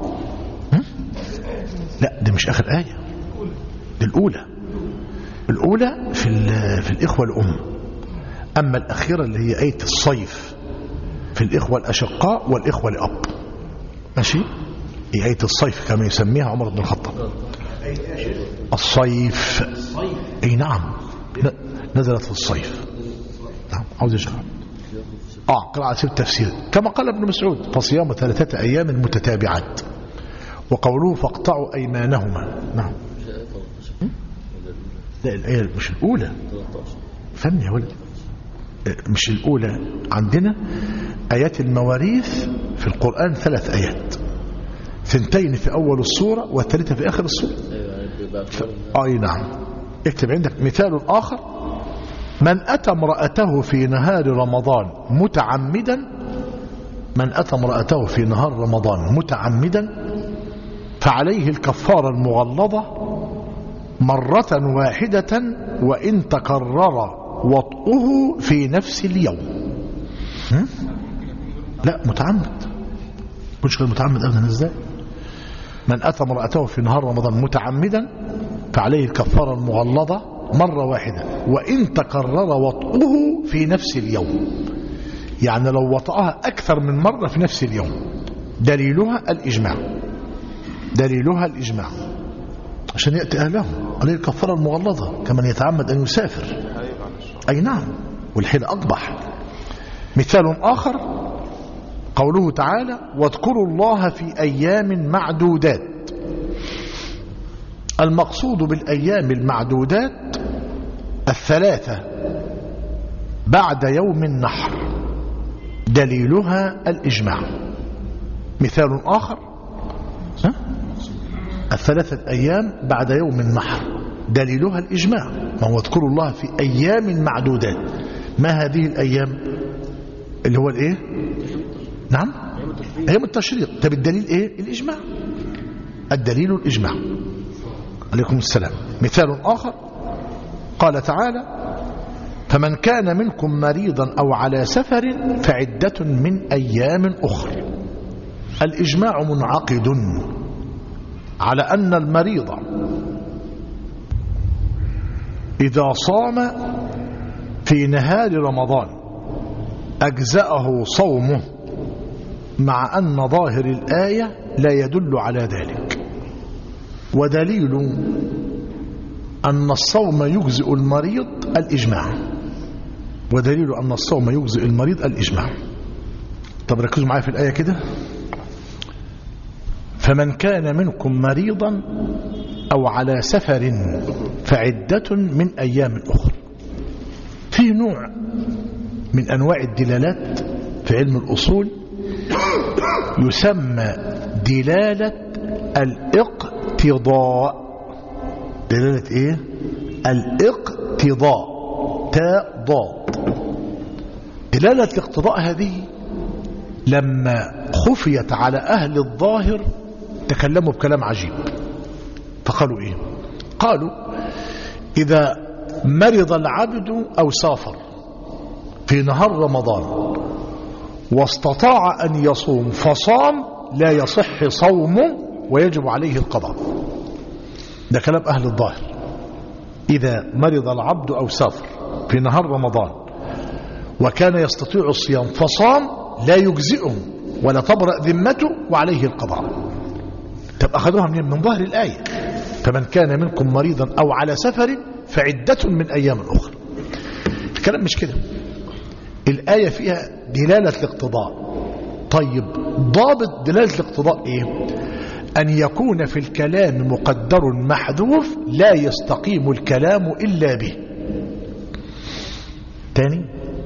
لا، دي مش آخر آية، دي الأولى. الأولى في, في الإخوة الأم، أما الأخيرة اللي هي آية الصيف في الإخوة الأشقاء والإخوة لأب. ماشي؟ هي آية الصيف كما يسميها عمر بن الخطاب. الصيف، أي نعم، نزلت في الصيف. نعم، عاوز يشرح. آه قراءة سبت تفسير كما قال ابن مسعود: فصيام ثلاثة أيام متتابعات. وقوله: فاقطعوا أيمانهما. نعم. لا، الآية مش الأولى، فهم يا ولد، مش الأولى. عندنا آيات المواريث في القرآن ثلاث آيات، ثنتين في أول السورة والثالثة في آخر السورة. ف... أي نعم. اكتب عندك مثال آخر: من أتى امرأته في نهار رمضان متعمدا من أتى امرأته في نهار رمضان متعمدا فعليه الكفارة المغلظة مرة واحدة وإن تكرر وطئه في نفس اليوم. هم؟ لا، متعمد، مش غير متعمد أبدا. ازاي؟ من أتى امرأته في نهار رمضان متعمدا فعليه الكفارة المغلظة مرة واحدة وإن تكرر وطئه في نفس اليوم، يعني لو وطئها أكثر من مرة في نفس اليوم. دليلها الإجماع. دليلها الإجماع عشان يأتي أهله عليه الكفارة المغلظة كمن يتعمد أن يسافر. أي نعم، والحيل أقبح. مثال آخر: قوله تعالى واذكروا الله في أيام معدودات. المقصود بالأيام المعدودات الثلاثة بعد يوم النحر، دليلها الإجماع. مثال آخر ها؟ الثلاثة أيام بعد يوم النحر دليلها الإجماع. ما هو اذكروا الله في أيام معدودات. ما هذه الأيام اللي هو الإيه؟ نعم أيام التشريق. طب الدليل إيه؟ الإجماع. الدليل الإجماع. عليكم السلام. مثال آخر قال تعالى فمن كان منكم مريضا أو على سفر فعدة من أيام أخرى. الإجماع منعقد على أن المريض إذا صام في نهار رمضان أجزأه صومه، مع أن ظاهر الآية لا يدل على ذلك. ودليل أن الصوم يجزئ المريض الإجماع. ودليل أن الصوم يجزئ المريض الإجماع. طب ركزوا معايا في الآية كده. فمن كان منكم مريضا أو على سفر فعدة من أيام أخرى. في نوع من أنواع الدلالات في علم الأصول يسمى دلالة الاقتضاء. دلالة إيه؟ الاقتضاء. تاء ضاد. دلالة الاقتضاء هذه لما خفيت على أهل الظاهر تكلموا بكلام عجيب. فقالوا إيه؟ قالوا إذا مرض العبد أو سافر في نهار رمضان واستطاع أن يصوم فصام لا يصح صومه ويجب عليه القضاء. ده كلام أهل الظاهر. إذا مرض العبد أو سافر في نهار رمضان وكان يستطيع الصيام فصام لا يجزئه ولا تبرأ ذمته وعليه القضاء. طب أخذوها منين؟ من ظاهر الآية فمن كان منكم مريضا أو على سفر فعدة من أيام أخرى. الكلام مش كده. الآية فيها دلالة الاقتضاء. طيب ضابط دلالة الاقتضاء إيه؟ أن يكون في الكلام مقدر محذوف لا يستقيم الكلام إلا به. تاني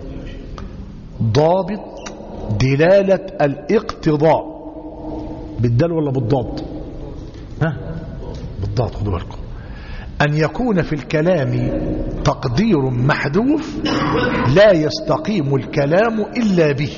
ضابط دلالة الاقتضاء بالدال ولا بالضاد؟ ها بالضاد. خدوا بالكم. أن يكون في الكلام تقدير محذوف لا يستقيم الكلام إلا به.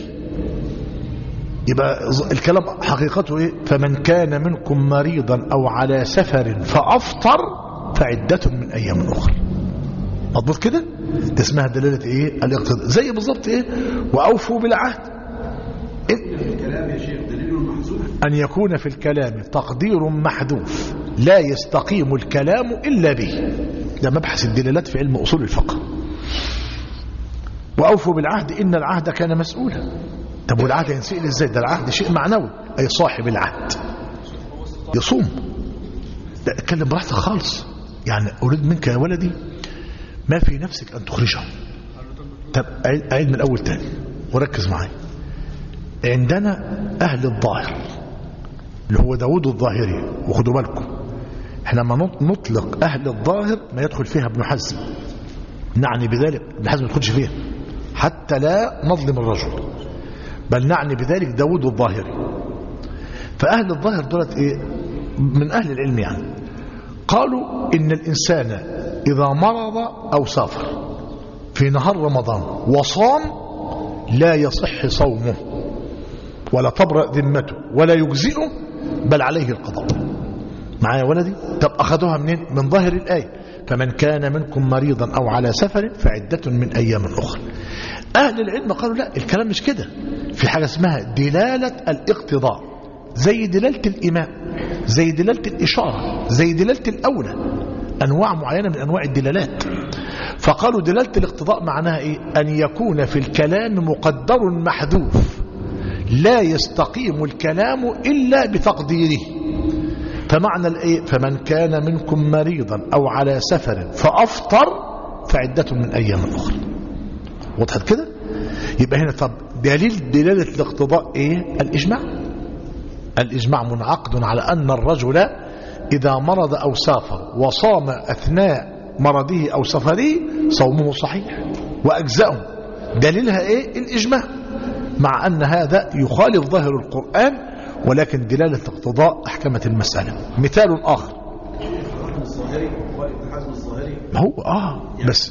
يبقى الكلام حقيقته إيه؟ فمن كان منكم مريضا أو على سفر فأفطر فعدة من أيام أخرى. مضبوط كده؟ ده اسمها دلالة إيه؟ الاقتضاء. زي بالضبط إيه؟ وأوفوا بالعهد. الكلام يا شيخ دليل محذوف. أن يكون في الكلام تقدير محذوف لا يستقيم الكلام إلا به. ده مبحث الدلالات في علم أصول الفقه. وأوفوا بالعهد إن العهد كان مسؤولا. طب والعهد ينسئل إزاي؟ ده العهد شيء معنوي. أي صاحب العهد يصوم. لا اتكلم براحتك خالص. يعني أريد منك يا ولدي ما في نفسك أن تخرجه. طب أعيد من الأول تاني وركز معي. عندنا أهل الظاهر اللي هو داود الظاهري. وخدوا بالكم احنا ما نطلق أهل الظاهر ما يدخل فيها ابن حزم. نعني بذلك ابن حزم ما يدخلش فيها حتى لا نظلم الرجل، بل نعني بذلك داود الظاهري. فأهل الظاهر دولت إيه؟ من أهل العلم يعني. قالوا إن الإنسان إذا مرض أو سافر في نهار رمضان وصام لا يصح صومه ولا تبرأ ذمته ولا يجزئه بل عليه القضاء. معايا ولدي؟ طب أخذوها منين؟ من ظاهر الآية فمن كان منكم مريضا أو على سفر فعدة من أيام أخرى. أهل العلم قالوا لا الكلام مش كده. في حاجة اسمها دلالة الاقتضاء، زي دلالة الإيماء، زي دلالة الإشارة، زي دلالة الأولى. أنواع معينة من أنواع الدلالات. فقالوا دلالة الاقتضاء معناها إيه؟ أن يكون في الكلام مقدر محذوف لا يستقيم الكلام إلا بتقديره. فمعنى الإيه؟ فمن كان منكم مريضا أو على سفر فأفطر فعدة من أيام أخرى. وضحت كده؟ يبقى هنا طب دليل دلالة الاقتضاء ايه؟ الإجماع. الإجماع منعقد على أن الرجل إذا مرض أو سافر وصام أثناء مرضه أو سفره صومه صحيح وأجزأه. دليلها ايه؟ الإجماع، مع أن هذا يخالف ظاهر القرآن، ولكن دلالة الاقتضاء أحكمت المسألة. مثال آخر، ما هو آه بس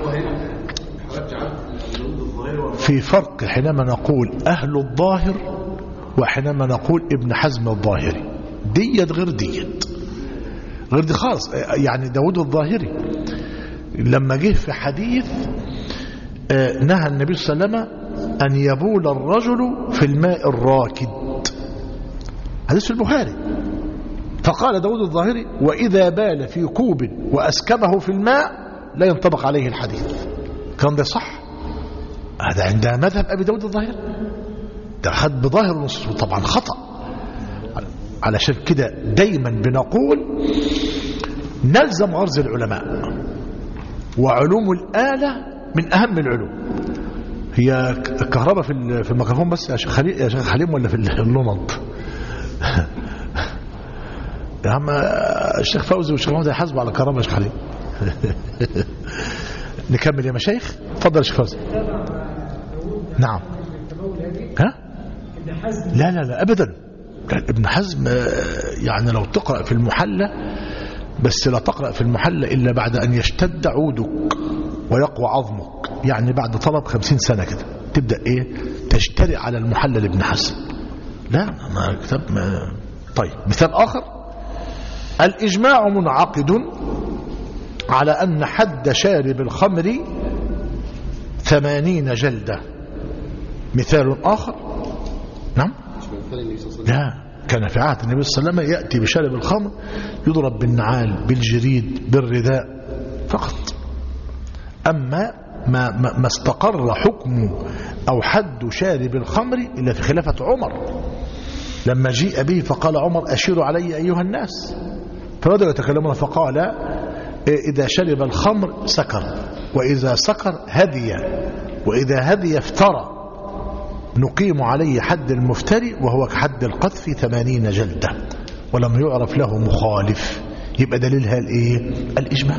في فرق حينما نقول أهل الظاهر وحينما نقول ابن حزم الظاهري. ديت غير ديت غير دي خالص. يعني داود الظاهري لما جه في حديث نهى النبي صلى الله عليه وسلم أن يبول الرجل في الماء الراكد، حديث في البخاري، فقال داود الظاهري وإذا بال في كوب وأسكبه في الماء لا ينطبق عليه الحديث. كان ده صح؟ هذا عند مذهب أبي داود الظاهري، ده خد بظاهر النصوص، طبعا خطأ. علشان كده دايما بنقول نلزم غرز العلماء، وعلوم الآلة من أهم العلوم. هي الكهرباء في في الميكروفون بس يا شيخ خليل يا شيخ حليم، ولا في اللمض؟ يا عم الشيخ فوزي والشيخ محمود هيحاسبوا على الكهرباء يا شيخ حليم. نكمل يا مشايخ. اتفضل يا شيخ فوزي. نعم. ها؟ لا لا لا ابدا. ابن حزم يعني لو تقرأ في المحلى، بس لا تقرأ في المحلى إلا بعد أن يشتد عودك ويقوى عظمك، يعني بعد طلب خمسين سنة كده تبدأ إيه تجترئ على المحلى لابن حزم. لا ما كتاب ما. طيب مثال آخر، الإجماع منعقد على أن حد شارب الخمر ثمانين جلدة. مثال آخر، نعم، لا، كان في عهد النبي صلى الله عليه وسلم يأتي بشارب الخمر يضرب بالنعال بالجريد بالرداء فقط. أما ما, ما, ما استقر حكمه أو حد شارب الخمر إلا في خلافة عمر، لما جيء به فقال عمر أشيروا علي أيها الناس، فبدأوا يتكلمون فقال إذا شرب الخمر سكر، وإذا سكر هدي، وإذا هدي افترى، نقيم عليه حد المفتري وهو كحد القذف ثمانين جلدة، ولم يعرف له مخالف. يبقى دليلها الايه؟ الإجماع.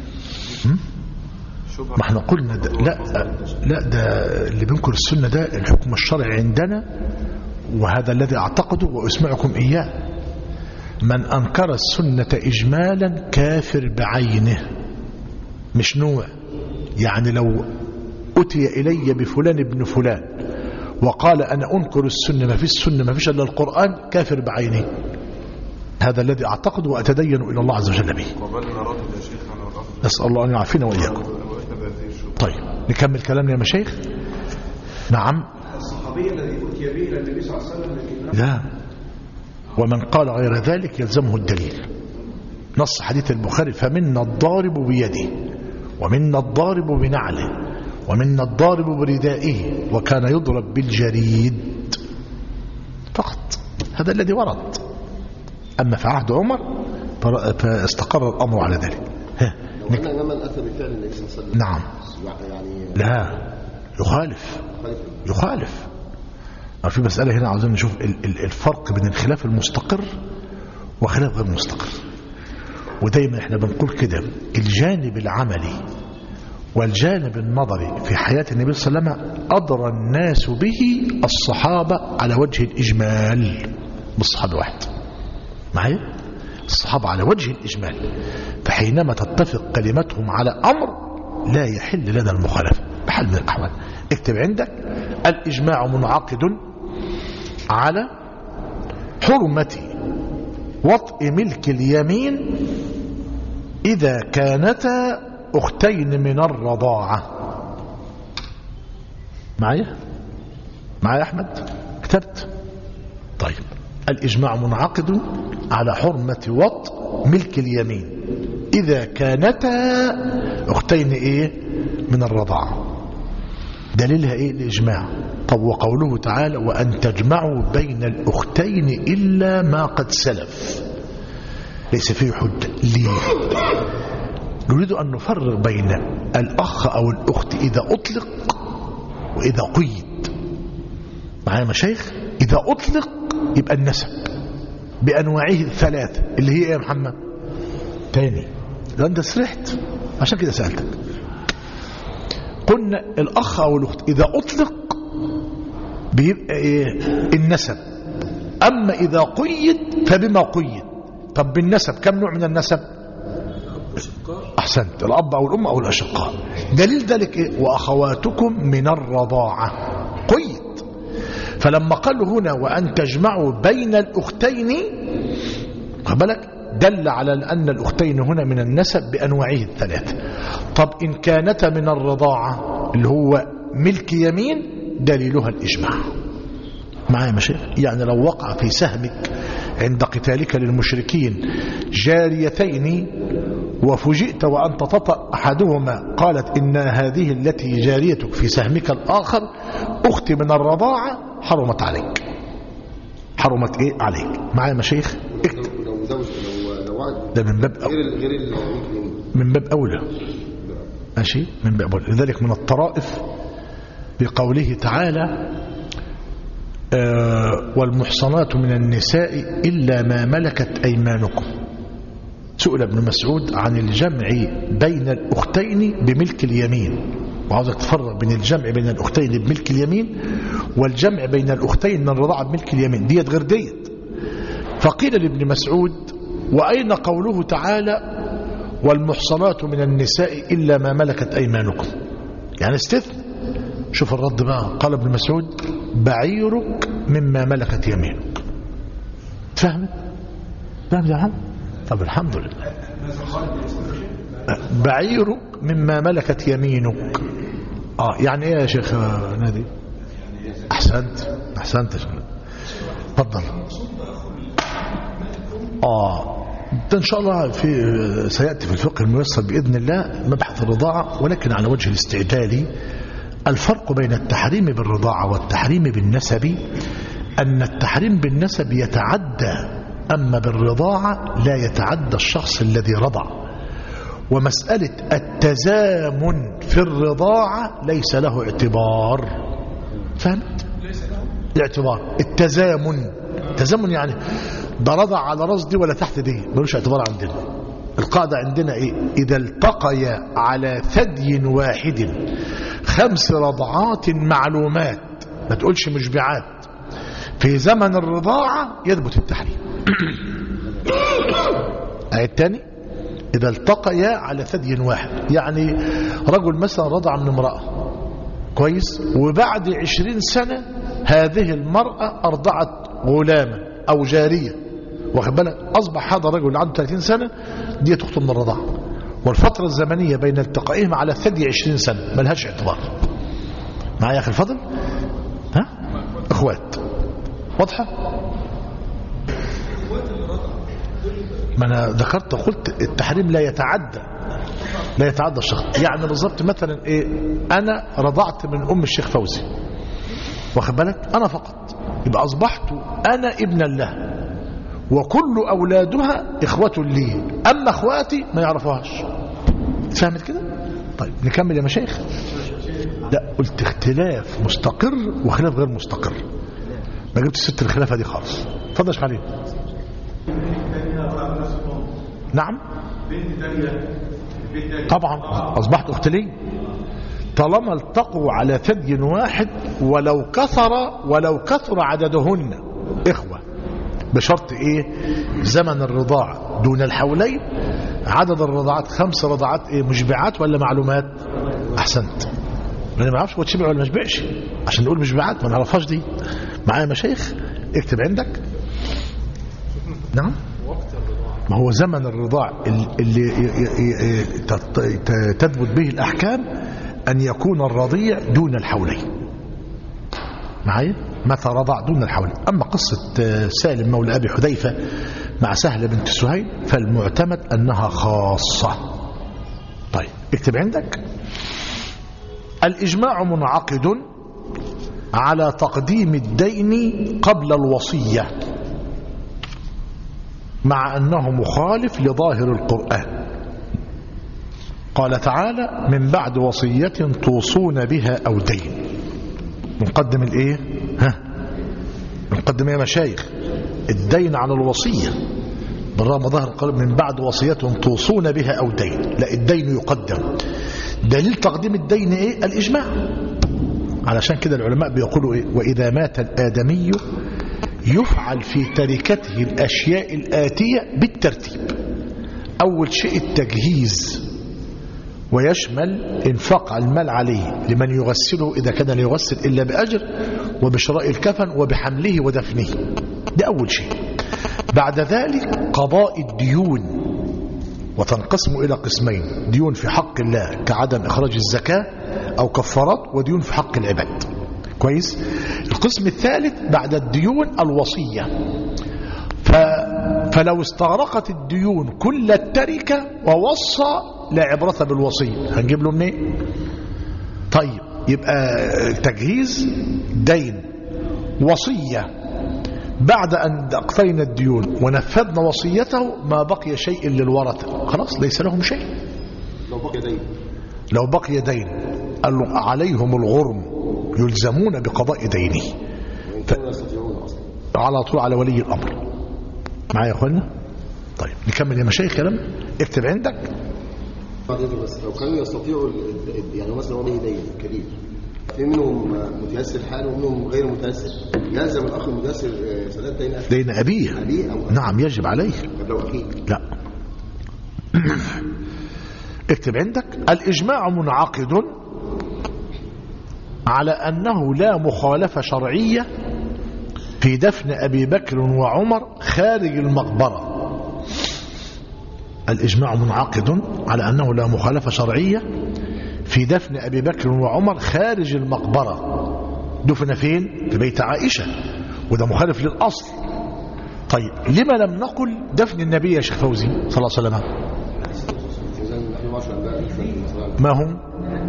ما احنا قلنا ده لا لا ده اللي بينكر السنة ده الحكم الشرعي عندنا، وهذا الذي أعتقده وأسمعكم إياه. من أنكر السنة إجمالا كافر بعينه، مش نوع. يعني لو أتي إلي بفلان ابن فلان وقال أنا أنكر السنة، ما فيش السنة ما فيش إلا القرآن، كافر بعينه. هذا الذي أعتقد وأتدين إلى الله عز وجل به. نسأل الله أن يعافينا وإياكم. طيب نكمل كلامنا يا مشايخ. نعم. الصحابي الذي أتي به إلى النبي صلى الله عليه وسلم لا، ومن قال غير ذلك يلزمه الدليل. نص حديث البخاري فمنا الضارب بيده ومنا الضارب بنعله ومنا الضارب بردائه وكان يضرب بالجريد فقط. هذا الذي ورد. أما في عهد عمر فاستقر الأمر على ذلك. لو أن من أتى بفعل النبي صلى الله عليه وسلم نعم يعني لا يخالف يخالف. في مسألة هنا عاوزين نشوف الفرق بين الخلاف المستقر وخلاف غير مستقر. ودايما احنا بنقول كده، الجانب العملي والجانب النظري في حياة النبي صلى الله عليه وسلم أدرى الناس به الصحابة على وجه الإجمال، بالصحابة واحد معايا، الصحابة على وجه الإجمال. فحينما تتفق كلمتهم على أمر لا يحل لنا المخالفة بحال من الأحوال. اكتب عندك الإجماع منعقد على حرمة وطء ملك اليمين إذا كانتا أختين من الرضاعة. معايا معايا أحمد؟ كتبت؟ طيب الإجماع منعقد على حرمة وطء ملك اليمين إذا كانتا أختين إيه من الرضاعة. دليلها إيه؟ الإجماع. طب وقوله تعالى وأن تجمعوا بين الأختين إلا ما قد سلف، ليس فيه حجة. ليه؟ نريد أن نفرق بين الأخ أو الأخت إذا أطلق وإذا قيد. معايا مشايخ؟ إذا أطلق يبقى النسب بأنواعه الثلاثة اللي هي إيه يا محمد؟ تاني لأن أنت سرحت عشان كده سألتك. قلنا الأخ أو الأخت إذا أطلق بيبقى إيه؟ النسب. أما إذا قيد فبما قيد. طب بالنسب كم نوع من النسب؟ أحسنت، الأب أو الأم أو الأشقاء. دليل ذلك إيه؟ وأخواتكم من الرضاعة قيد. فلما قالوا هنا وأن تجمعوا بين الأختين بالك دل على أن الأختين هنا من النسب بأنواعه الثلاثة. طب إن كانتا من الرضاعة اللي هو ملك يمين دليلها الإجماع. معايا مشايخ؟ يعني لو وقع في سهمك عند قتالك للمشركين جاريتين وفجئت وأنت تطأ أحدهما قالت إن هذه التي جاريتك في سهمك الآخر أختي من الرضاعة حرمت عليك. حرمت إيه عليك؟ معايا مشايخ؟ اكتب. لو زوج لو لو ده من باب أولى. غير غير من باب أولى. ماشي؟ من باب أولى. لذلك من الطرائف بقوله تعالى آه والمحصنات من النساء إلا ما ملكت أيمانكم. سئل ابن مسعود عن الجمع بين الأختين بملك اليمين، وعاوزك تفرق بين الجمع بين الأختين بملك اليمين والجمع بين الأختين من الرضاعة بملك اليمين، ديت غير ديت. فقيل لابن مسعود وأين قوله تعالى والمحصنات من النساء إلا ما ملكت أيمانكم؟ يعني استثنى. شوف الرد بقى، قال ابن مسعود بعيرك مما ملكت يمينك. فهمت؟ فهمت يا محمد؟ طب الحمد لله. بعيرك مما ملكت يمينك. اه يعني ايه يا شيخ نادي؟ احسنت احسنت يا شيخ. اتفضل. اه ده ان شاء الله في سياتي في الفقه الميسر باذن الله مبحث الرضاعه، ولكن على وجه الاستعداد. الفرق بين التحريم بالرضاعه والتحريم بالنسب ان التحريم بالنسب يتعدى، أما بالرضاعة لا يتعدى الشخص الذي رضع. ومسألة التزامن في الرضاعة ليس له اعتبار. فهمت؟ الاعتبار التزامن. التزامن يعني ده رضع على راس دي ولا تحت دي، ملوش اعتبار عندنا. القاعدة عندنا ايه؟ إذا التقيا على ثدي واحد خمس رضعات معلومات، ما تقولش مشبعات، في زمن الرضاعة يثبت التحريم. آية تاني إذا التقيا على ثدي واحد، يعني رجل مثلا رضع من امرأة كويس، وبعد عشرين سنة هذه المرأة أرضعت غلاما أو جارية، واخد بالك؟ أصبح هذا الرجل عنده ثلاثين سنة دي تخطب من الرضاعة، والفترة الزمنية بين التقائهم على الثدي عشرين سنة ملهاش اعتبار. معايا يا أخي الفضل؟ ها؟ إخوات واضحة؟ ما أنا ذكرت قلت التحريم لا يتعدى لا يتعدى الشخص. يعني بالضبط مثلا إيه، أنا رضعت من أم الشيخ فوزي، واخد بالك؟ أنا فقط، يبقى أصبحت أنا ابنا له، وكل أولادها إخوة لي، أما أخواتي ما يعرفوهاش. فهمت كده؟ طيب نكمل يا مشايخ. لا قلت اختلاف مستقر وخلاف غير مستقر، ما جبت ست الخلافة دي خالص. اتفضل يا علي. نعم طبعا أصبحت أخت لي طالما التقوا على ثدي واحد، ولو كثر ولو كثر عددهن إخوة، بشرط إيه؟ زمن الرضاعة دون الحولين. عدد الرضاعات خمس رضاعات إيه؟ مشبعات ولا معلومات؟ أحسنت. أنا ما أعرفش هو تشبع ولا ما يشبعش عشان نقول مشبعات، ما نعرفهاش دي. معايا مشايخ؟ اكتب عندك. نعم ما هو زمن الرضاع اللي تثبت به الأحكام أن يكون الرضيع دون الحولين. معايا؟ متى رضع دون الحولين. أما قصة سالم مولى أبي حذيفة مع سهلة بنت سهيل فالمعتمد أنها خاصة. طيب اكتب عندك. الإجماع منعقد على تقديم الدين قبل الوصية، مع أنه مخالف لظاهر القرآن. قال تعالى من بعد وصية توصون بها أو دين. نقدم الإيه؟ ها نقدم يا مشايخ الدين على الوصية بالرغم ظهر القلب من بعد وصية توصون بها أو دين، لا الدين يقدم. دليل تقديم الدين إيه؟ الإجماع. علشان كده العلماء بيقولوا إيه؟ وإذا مات الآدمي يفعل في تركته الأشياء الآتية بالترتيب. أول شيء التجهيز، ويشمل إنفاق المال عليه لمن يغسله إذا كان لا يغسل إلا بأجر، وبشراء الكفن وبحمله ودفنه، ده أول شيء. بعد ذلك قضاء الديون، وتنقسم إلى قسمين: ديون في حق الله كعدم إخراج الزكاة أو كفارات، وديون في حق العباد. كويس. القسم الثالث بعد الديون الوصية، ف... فلو استغرقت الديون كل التركة ووصى لا عبرة بالوصية، هنجيب له منين؟ طيب يبقى تجهيز، دين، وصية. بعد أن أقضينا الديون ونفذنا وصيته ما بقي شيء للورثة، خلاص ليس لهم شيء. لو بقي دين لو بقي دين عليهم الغرم، يلزمون بقضاء دينه. ف... على طول على ولي الأمر. معايا يا أخوانا؟ طيب نكمل يا مشايخ كلام. اكتب عندك. بس لو كانوا يستطيعوا يعني مثلا هو ليه دين كبير، في منهم متيسر حاله ومنهم غير متيسر، يلزم الأخ المتيسر سداد دين أخيه؟ دين أبيه. أبيه أو نعم يجب عليه. طب لو أخيه؟ لا. اكتب عندك. الإجماع منعقد على أنه لا مخالفة شرعية في دفن أبي بكر وعمر خارج المقبرة. الإجماع منعقد على أنه لا مخالفة شرعية في دفن أبي بكر وعمر خارج المقبرة. دفن فين؟ في بيت عائشة، وده مخالف للأصل. طيب لما لم نقل دفن النبي يا شيخ فوزي صلى الله عليه وسلم؟ ما هم؟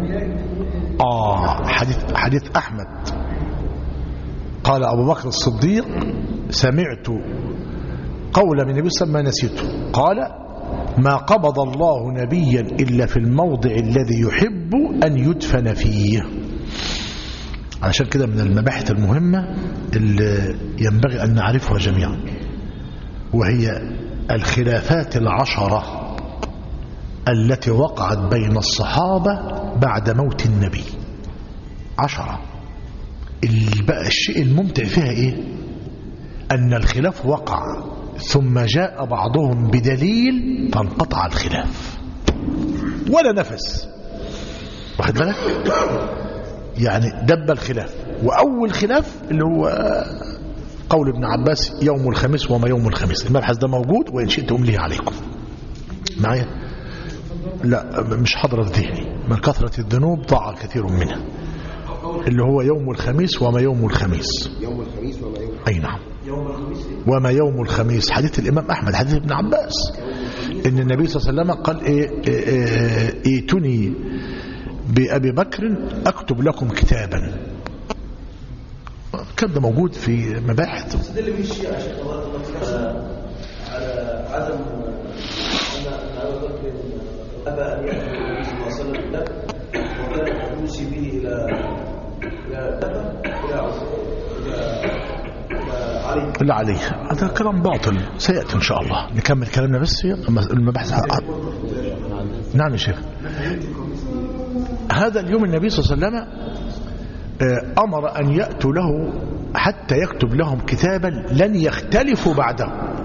آه حديث, حديث أحمد قال أبو بكر الصديق: سمعت قول من النبي صلى الله عليه وسلم ما نسيته، قال: ما قبض الله نبيا إلا في الموضع الذي يحب أن يدفن فيه. عشان كده من المباحث المهمة اللي ينبغي أن نعرفها جميعا، وهي الخلافات العشرة التي وقعت بين الصحابة بعد موت النبي. عشرة. بقى الشيء الممتع فيها إيه؟ أن الخلاف وقع ثم جاء بعضهم بدليل فانقطع الخلاف ولا نفس. واخد بالك؟ يعني دب الخلاف. وأول خلاف اللي هو قول ابن عباس: يوم الخميس وما يوم الخميس. المبحث ده موجود وإن شئت أمليه عليكم. معايا؟ لا مش حضرة ذهني، من كثرة الذنوب ضاع كثير منها. اللي هو يوم الخميس وما يوم الخميس. يوم الخميس وما يوم أي نعم. وما يوم الخميس حديث الإمام أحمد، حديث ابن عباس، إن النبي صلى الله عليه وسلم قال: إيه ائتني بأبي بكر أكتب لكم كتابا. كان ده موجود في مباحث. تستدل به الشيعة على عدم أن أبا بكر أبى أن يأتي النبي صلى الله عليه وسلم له، وكان يوصي به إلى إلى إلى علي. لا عليه، هذا كلام باطل سيأتي إن شاء الله. نكمل كلامنا بس المباحث. نعم يا شيخ. هذا اليوم النبي صلى الله عليه وسلم أمر أن يأتوا له حتى يكتب لهم كتابا لن يختلفوا بعده.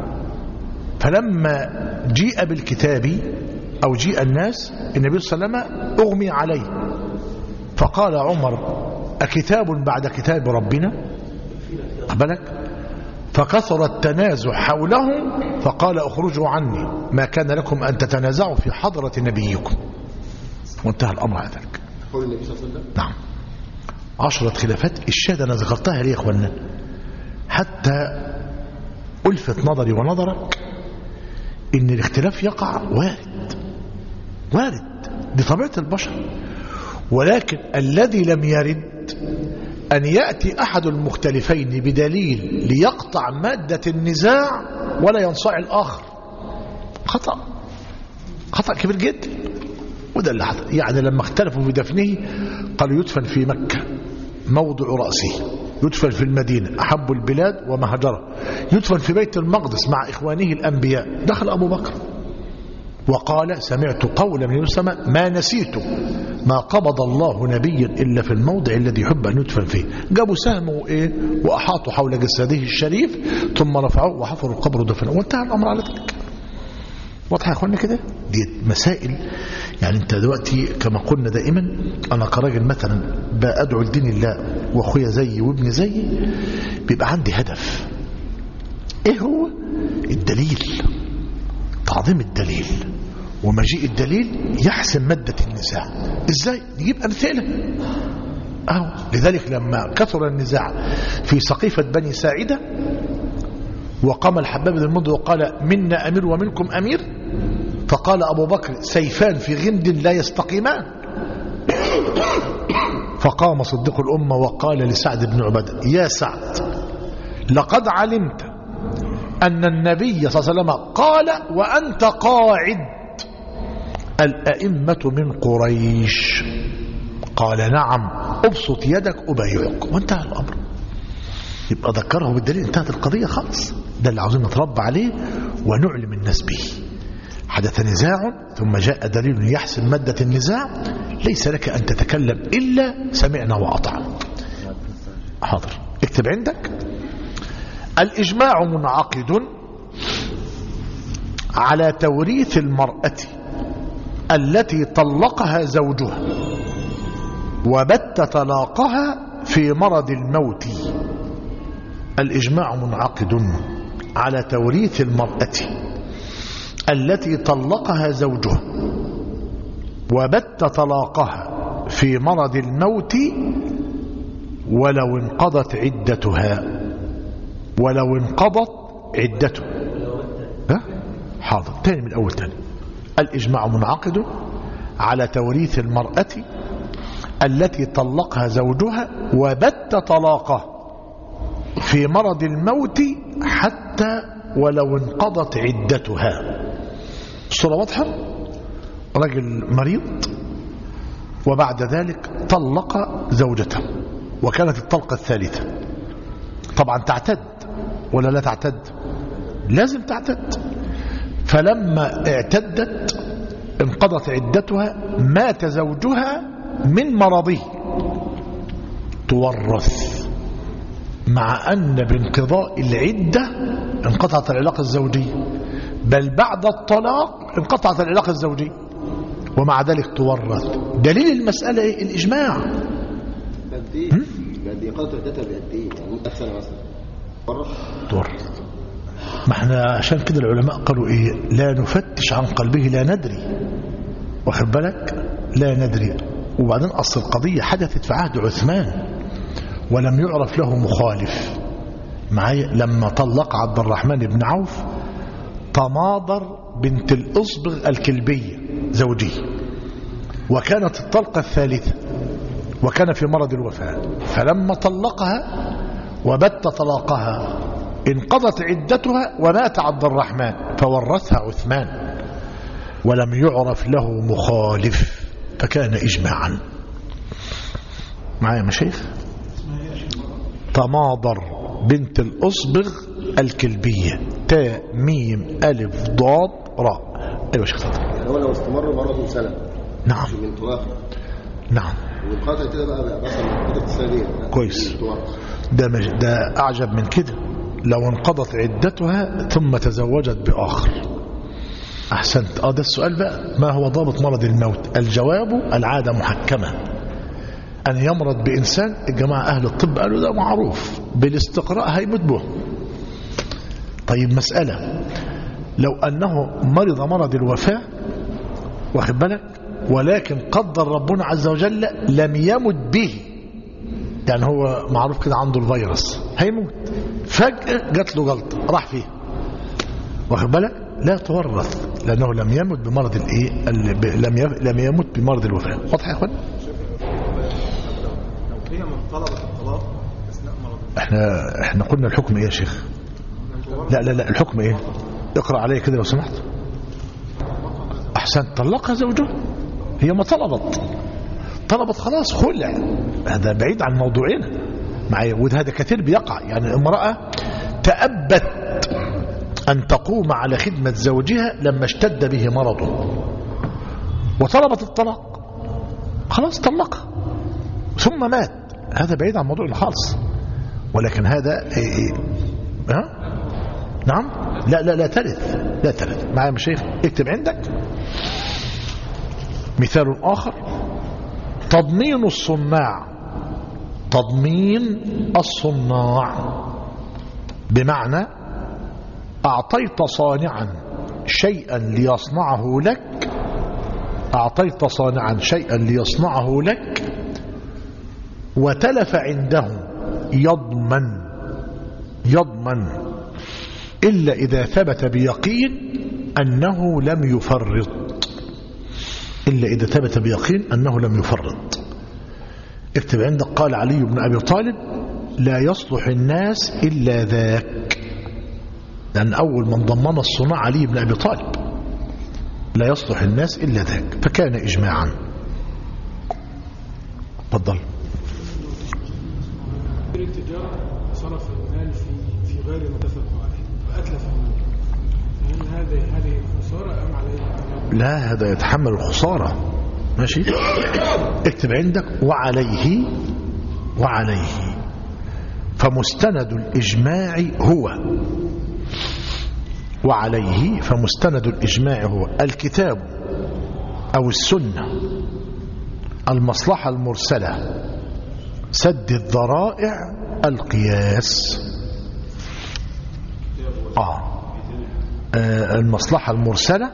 فلما جيء بالكتاب أو جيء الناس، النبي صلى الله عليه وسلم أغمي عليه، فقال عمر: أكتاب بعد كتاب ربنا؟ أقبلك؟ فكثر التنازع حولهم، فقال: اخرجوا عني، ما كان لكم أن تتنازعوا في حضرة نبيكم. وانتهى الأمر على ذلك. قول النبي صلى الله عليه وسلم. نعم. عشرة خلافات. الشهادة أنا ذكرتها ليه يا أخوانا؟ حتى ألفت نظري ونظرك إن الاختلاف يقع، وارد وارد، دي طبيعة البشر. ولكن الذي لم يرد أن يأتي أحد المختلفين بدليل ليقطع مادة النزاع ولا ينصاع الآخر. خطأ، خطأ كبير جدا. وده اللي حصل. يعني لما اختلفوا في دفنه قالوا يدفن في مكة موضع رأسه، يدفن في المدينة أحب البلاد ومهجره، يدفن في بيت المقدس مع إخوانه الأنبياء. دخل أبو بكر وقال سمعت قولا من السماء ما نسيت ما قبض الله نبيا إلا في الموضع الذي يحب أن يدفن فيه. جابوا سهم وإيه وأحاطوا حول جسده الشريف ثم رفعوه وحفروا القبر ودفنه وانتهى الأمر على ذلك. واضح يا أخوانا كده؟ دي مسائل. يعني أنت دلوقتي كما قلنا دائما، أنا كراجل مثلا بأدعو لدين الله وأخويا زيي وابني زيي، بيبقى عندي هدف. إيه هو؟ الدليل، تعظيم الدليل ومجيء الدليل يحسم مادة النزاع. إزاي؟ نجيب أمثلة أهو. لذلك لما كثر النزاع في سقيفة بني ساعدة وقام الحباب بن المنذر وقال منا أمير ومنكم أمير، فقال أبو بكر سيفان في غمد لا يستقيمان. فقام صديق الأمة وقال لسعد بن عبادة يا سعد لقد علمت أن النبي صلى الله عليه وسلم قال وأنت قاعد الأئمة من قريش. قال نعم أبسط يدك أبايعك، وانتهى الأمر. يبقى ذكره بالدليل، انتهت القضية خلاص. ده اللي عاوزين نتربى عليه ونعلم الناس به. حدث نزاع ثم جاء دليل يحسن مادة النزاع، ليس لك أن تتكلم إلا سمعنا وأطعنا. حاضر، اكتب عندك. الإجماع منعقد على توريث المرأة التي طلقها زوجها وبت طلاقها في مرض الموت. الإجماع منعقد على توريث المرأة التي طلقها زوجها وبت طلاقها في مرض الموت ولو انقضت عدتها. ولو انقضت عدتها. ها؟ حاضر، تاني من الأول تاني. الإجماع منعقد على توريث المرأة التي طلقها زوجها وبت طلاقه في مرض الموت حتى ولو انقضت عدتها. الصورة واضحة؟ رجل مريض وبعد ذلك طلق زوجته وكانت الطلقة الثالثة. طبعا تعتد ولا لا تعتد؟ لازم تعتد. فلما اعتدت انقضت عدتها مات زوجها من مرضه، تورث، مع أن بانقضاء العدة انقطعت العلاقة الزوجية، بل بعد الطلاق انقطعت العلاقة الزوجية ومع ذلك تورث. دليل المسألة ايه؟ الإجماع. قد ايه؟ قد ايه انقضت عدتها بقد ايه؟ يعني مئة سنة مثلا تورث؟ تورث. ما احنا عشان كده العلماء قالوا ايه؟ لا نفتش عن قلبه لا ندري. واخد بالك؟ لا ندري. وبعدين أصل القضية حدثت في عهد عثمان ولم يعرف له مخالف. معايا لما طلق عبد الرحمن بن عوف تماضر بنت الأصبغ الكلبية زوجيه، وكانت الطلقة الثالثة وكان في مرض الوفاة، فلما طلقها وبت طلاقها انقضت عدتها ومات عبد الرحمن فورثها عثمان ولم يعرف له مخالف فكان إجماعا. معايا يا مشايخ؟ تماضر بنت الأصبغ الكلبية، تاء ميم ألف ضاد راء. أيوة شيخ. يعني هو لو استمر مرضه سنة. نعم. من توافق. نعم. والقاطع كده بقى مثلا قدرة السنة. كويس. ده مج... ده أعجب من كده. لو انقضت عدتها ثم تزوجت بآخر. أحسنت. آه ده السؤال بقى، ما هو ضابط مرض الموت؟ الجواب العادة محكمة. أن يمرض بإنسان، الجماعة أهل الطب قالوا ده معروف بالاستقراء هيموت به. طيب مسألة، لو أنه مرض مرض الوفاة واخد بالك، ولكن قدر ربنا عز وجل لم يمت به، يعني هو معروف كده عنده الفيروس هيموت، فجأة جات له جلطة راح فيه واخد بالك، لا تورث لأنه لم يمت بمرض الايه، لم لم يمت بمرض الوفاة. واضح يا اخوان؟ هي من طلبت الطلاق اثناء مرض. احنا احنا قلنا الحكم ايه يا شيخ؟ لا لا لا الحكم ايه؟ اقرأ عليه كده لو سمحت. احسنت. طلقها زوجها، هي ما طلبت، طلبت خلاص خلع، هذا بعيد عن موضوعنا. معايا. وهذا كثير بيقع، يعني امرأة تأبت أن تقوم على خدمة زوجها لما اشتد به مرضه وطلبت الطلاق، خلاص طلقها ثم مات، هذا بعيد عن موضوع خالص. ولكن هذا إيه ها؟ نعم لا لا لا ترث، لا ترث. معايا مش شايف؟ اكتب عندك مثال آخر: تضمين الصناع، تضمين الصناع بمعنى أعطيت صانعا شيئا ليصنعه لك، أعطيت صانعا شيئا ليصنعه لك وتلف عنده، يضمن يضمن إلا إذا ثبت بيقين أنه لم يفرط، إلا إذا ثبت بيقين أنه لم يفرط. اكتب عندك: قال علي بن أبي طالب: لا يصلح الناس إلا ذاك، لأن أول من ضمن الصناع علي بن أبي طالب. لا يصلح الناس إلا ذاك، فكان إجماعا. تفضل. التجارة صرف المال في في غير ما اتفق عليه وأتلف المال، هل هذه هذه خسارة أم عليه؟ لا، هذا يتحمل الخسارة. ماشي. اكتب عندك: وعليه وعليه فمستند الإجماع هو، وعليه فمستند الإجماع هو الكتاب أو السنة، المصلحة المرسلة، سد الذرائع، القياس. آه. آه المصلحة المرسلة،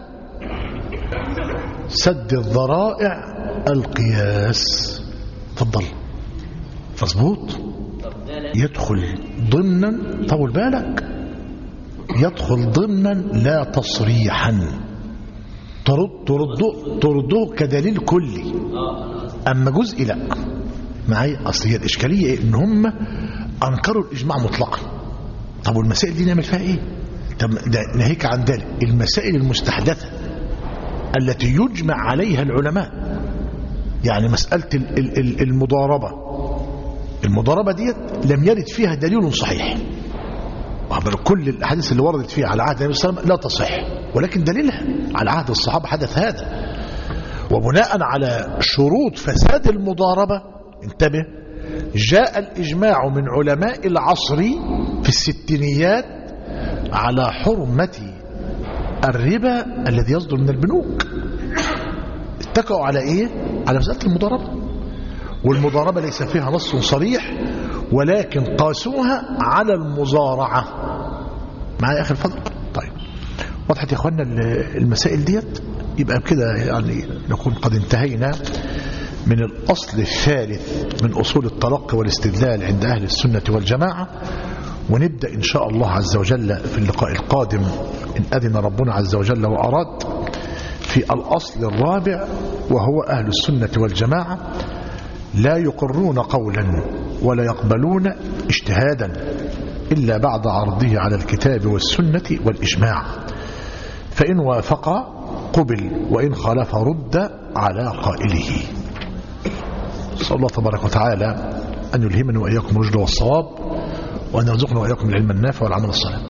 سد الذرائع، القياس. تفضل. مظبوط. يدخل ضمنا، طول بالك، يدخل ضمنا لا تصريحا، ترد ترده ترده كدليل كلي، اما جزء لا. معايا؟ اصل هي الاشكاليه ايه؟ ان هم انكروا الاجماع مطلقا. طب والمسائل دي نعمل فيها ايه؟ طب ناهيك عن ذلك المسائل المستحدثه التي يجمع عليها العلماء، يعني مساله المضاربه، المضاربه ديت لم يرد فيها دليل صحيح، كل الاحاديث اللي وردت فيها على عهد النبي صلى الله عليه وسلم لا تصح، ولكن دليلها على عهد الصحابه حدث هذا. وبناء على شروط فساد المضاربه، انتبه، جاء الإجماع من علماء العصر في الستينيات على حرمة الربا الذي يصدر من البنوك. اتكأوا على ايه؟ على مسألة المضاربة، والمضاربة ليس فيها نص صريح، ولكن قاسوها على المزارعة. معايا اخر فضل؟ طيب، وضحت يا اخوانا المسائل ديت؟ يبقى بكده يعني نكون قد انتهينا من الأصل الثالث من أصول التلقي والاستدلال عند أهل السنة والجماعة، ونبدأ إن شاء الله عز وجل في اللقاء القادم إن أذن ربنا عز وجل وأراد في الأصل الرابع، وهو أهل السنة والجماعة لا يقرون قولا ولا يقبلون اجتهادا إلا بعد عرضه على الكتاب والسنة والإجماع، فإن وافق قبل وإن خالف رد على قائله. نسأل الله تبارك وتعالى أن يلهمنا وإياكم الرشد والصواب، وأن يرزقنا وإياكم العلم النافع والعمل الصالح.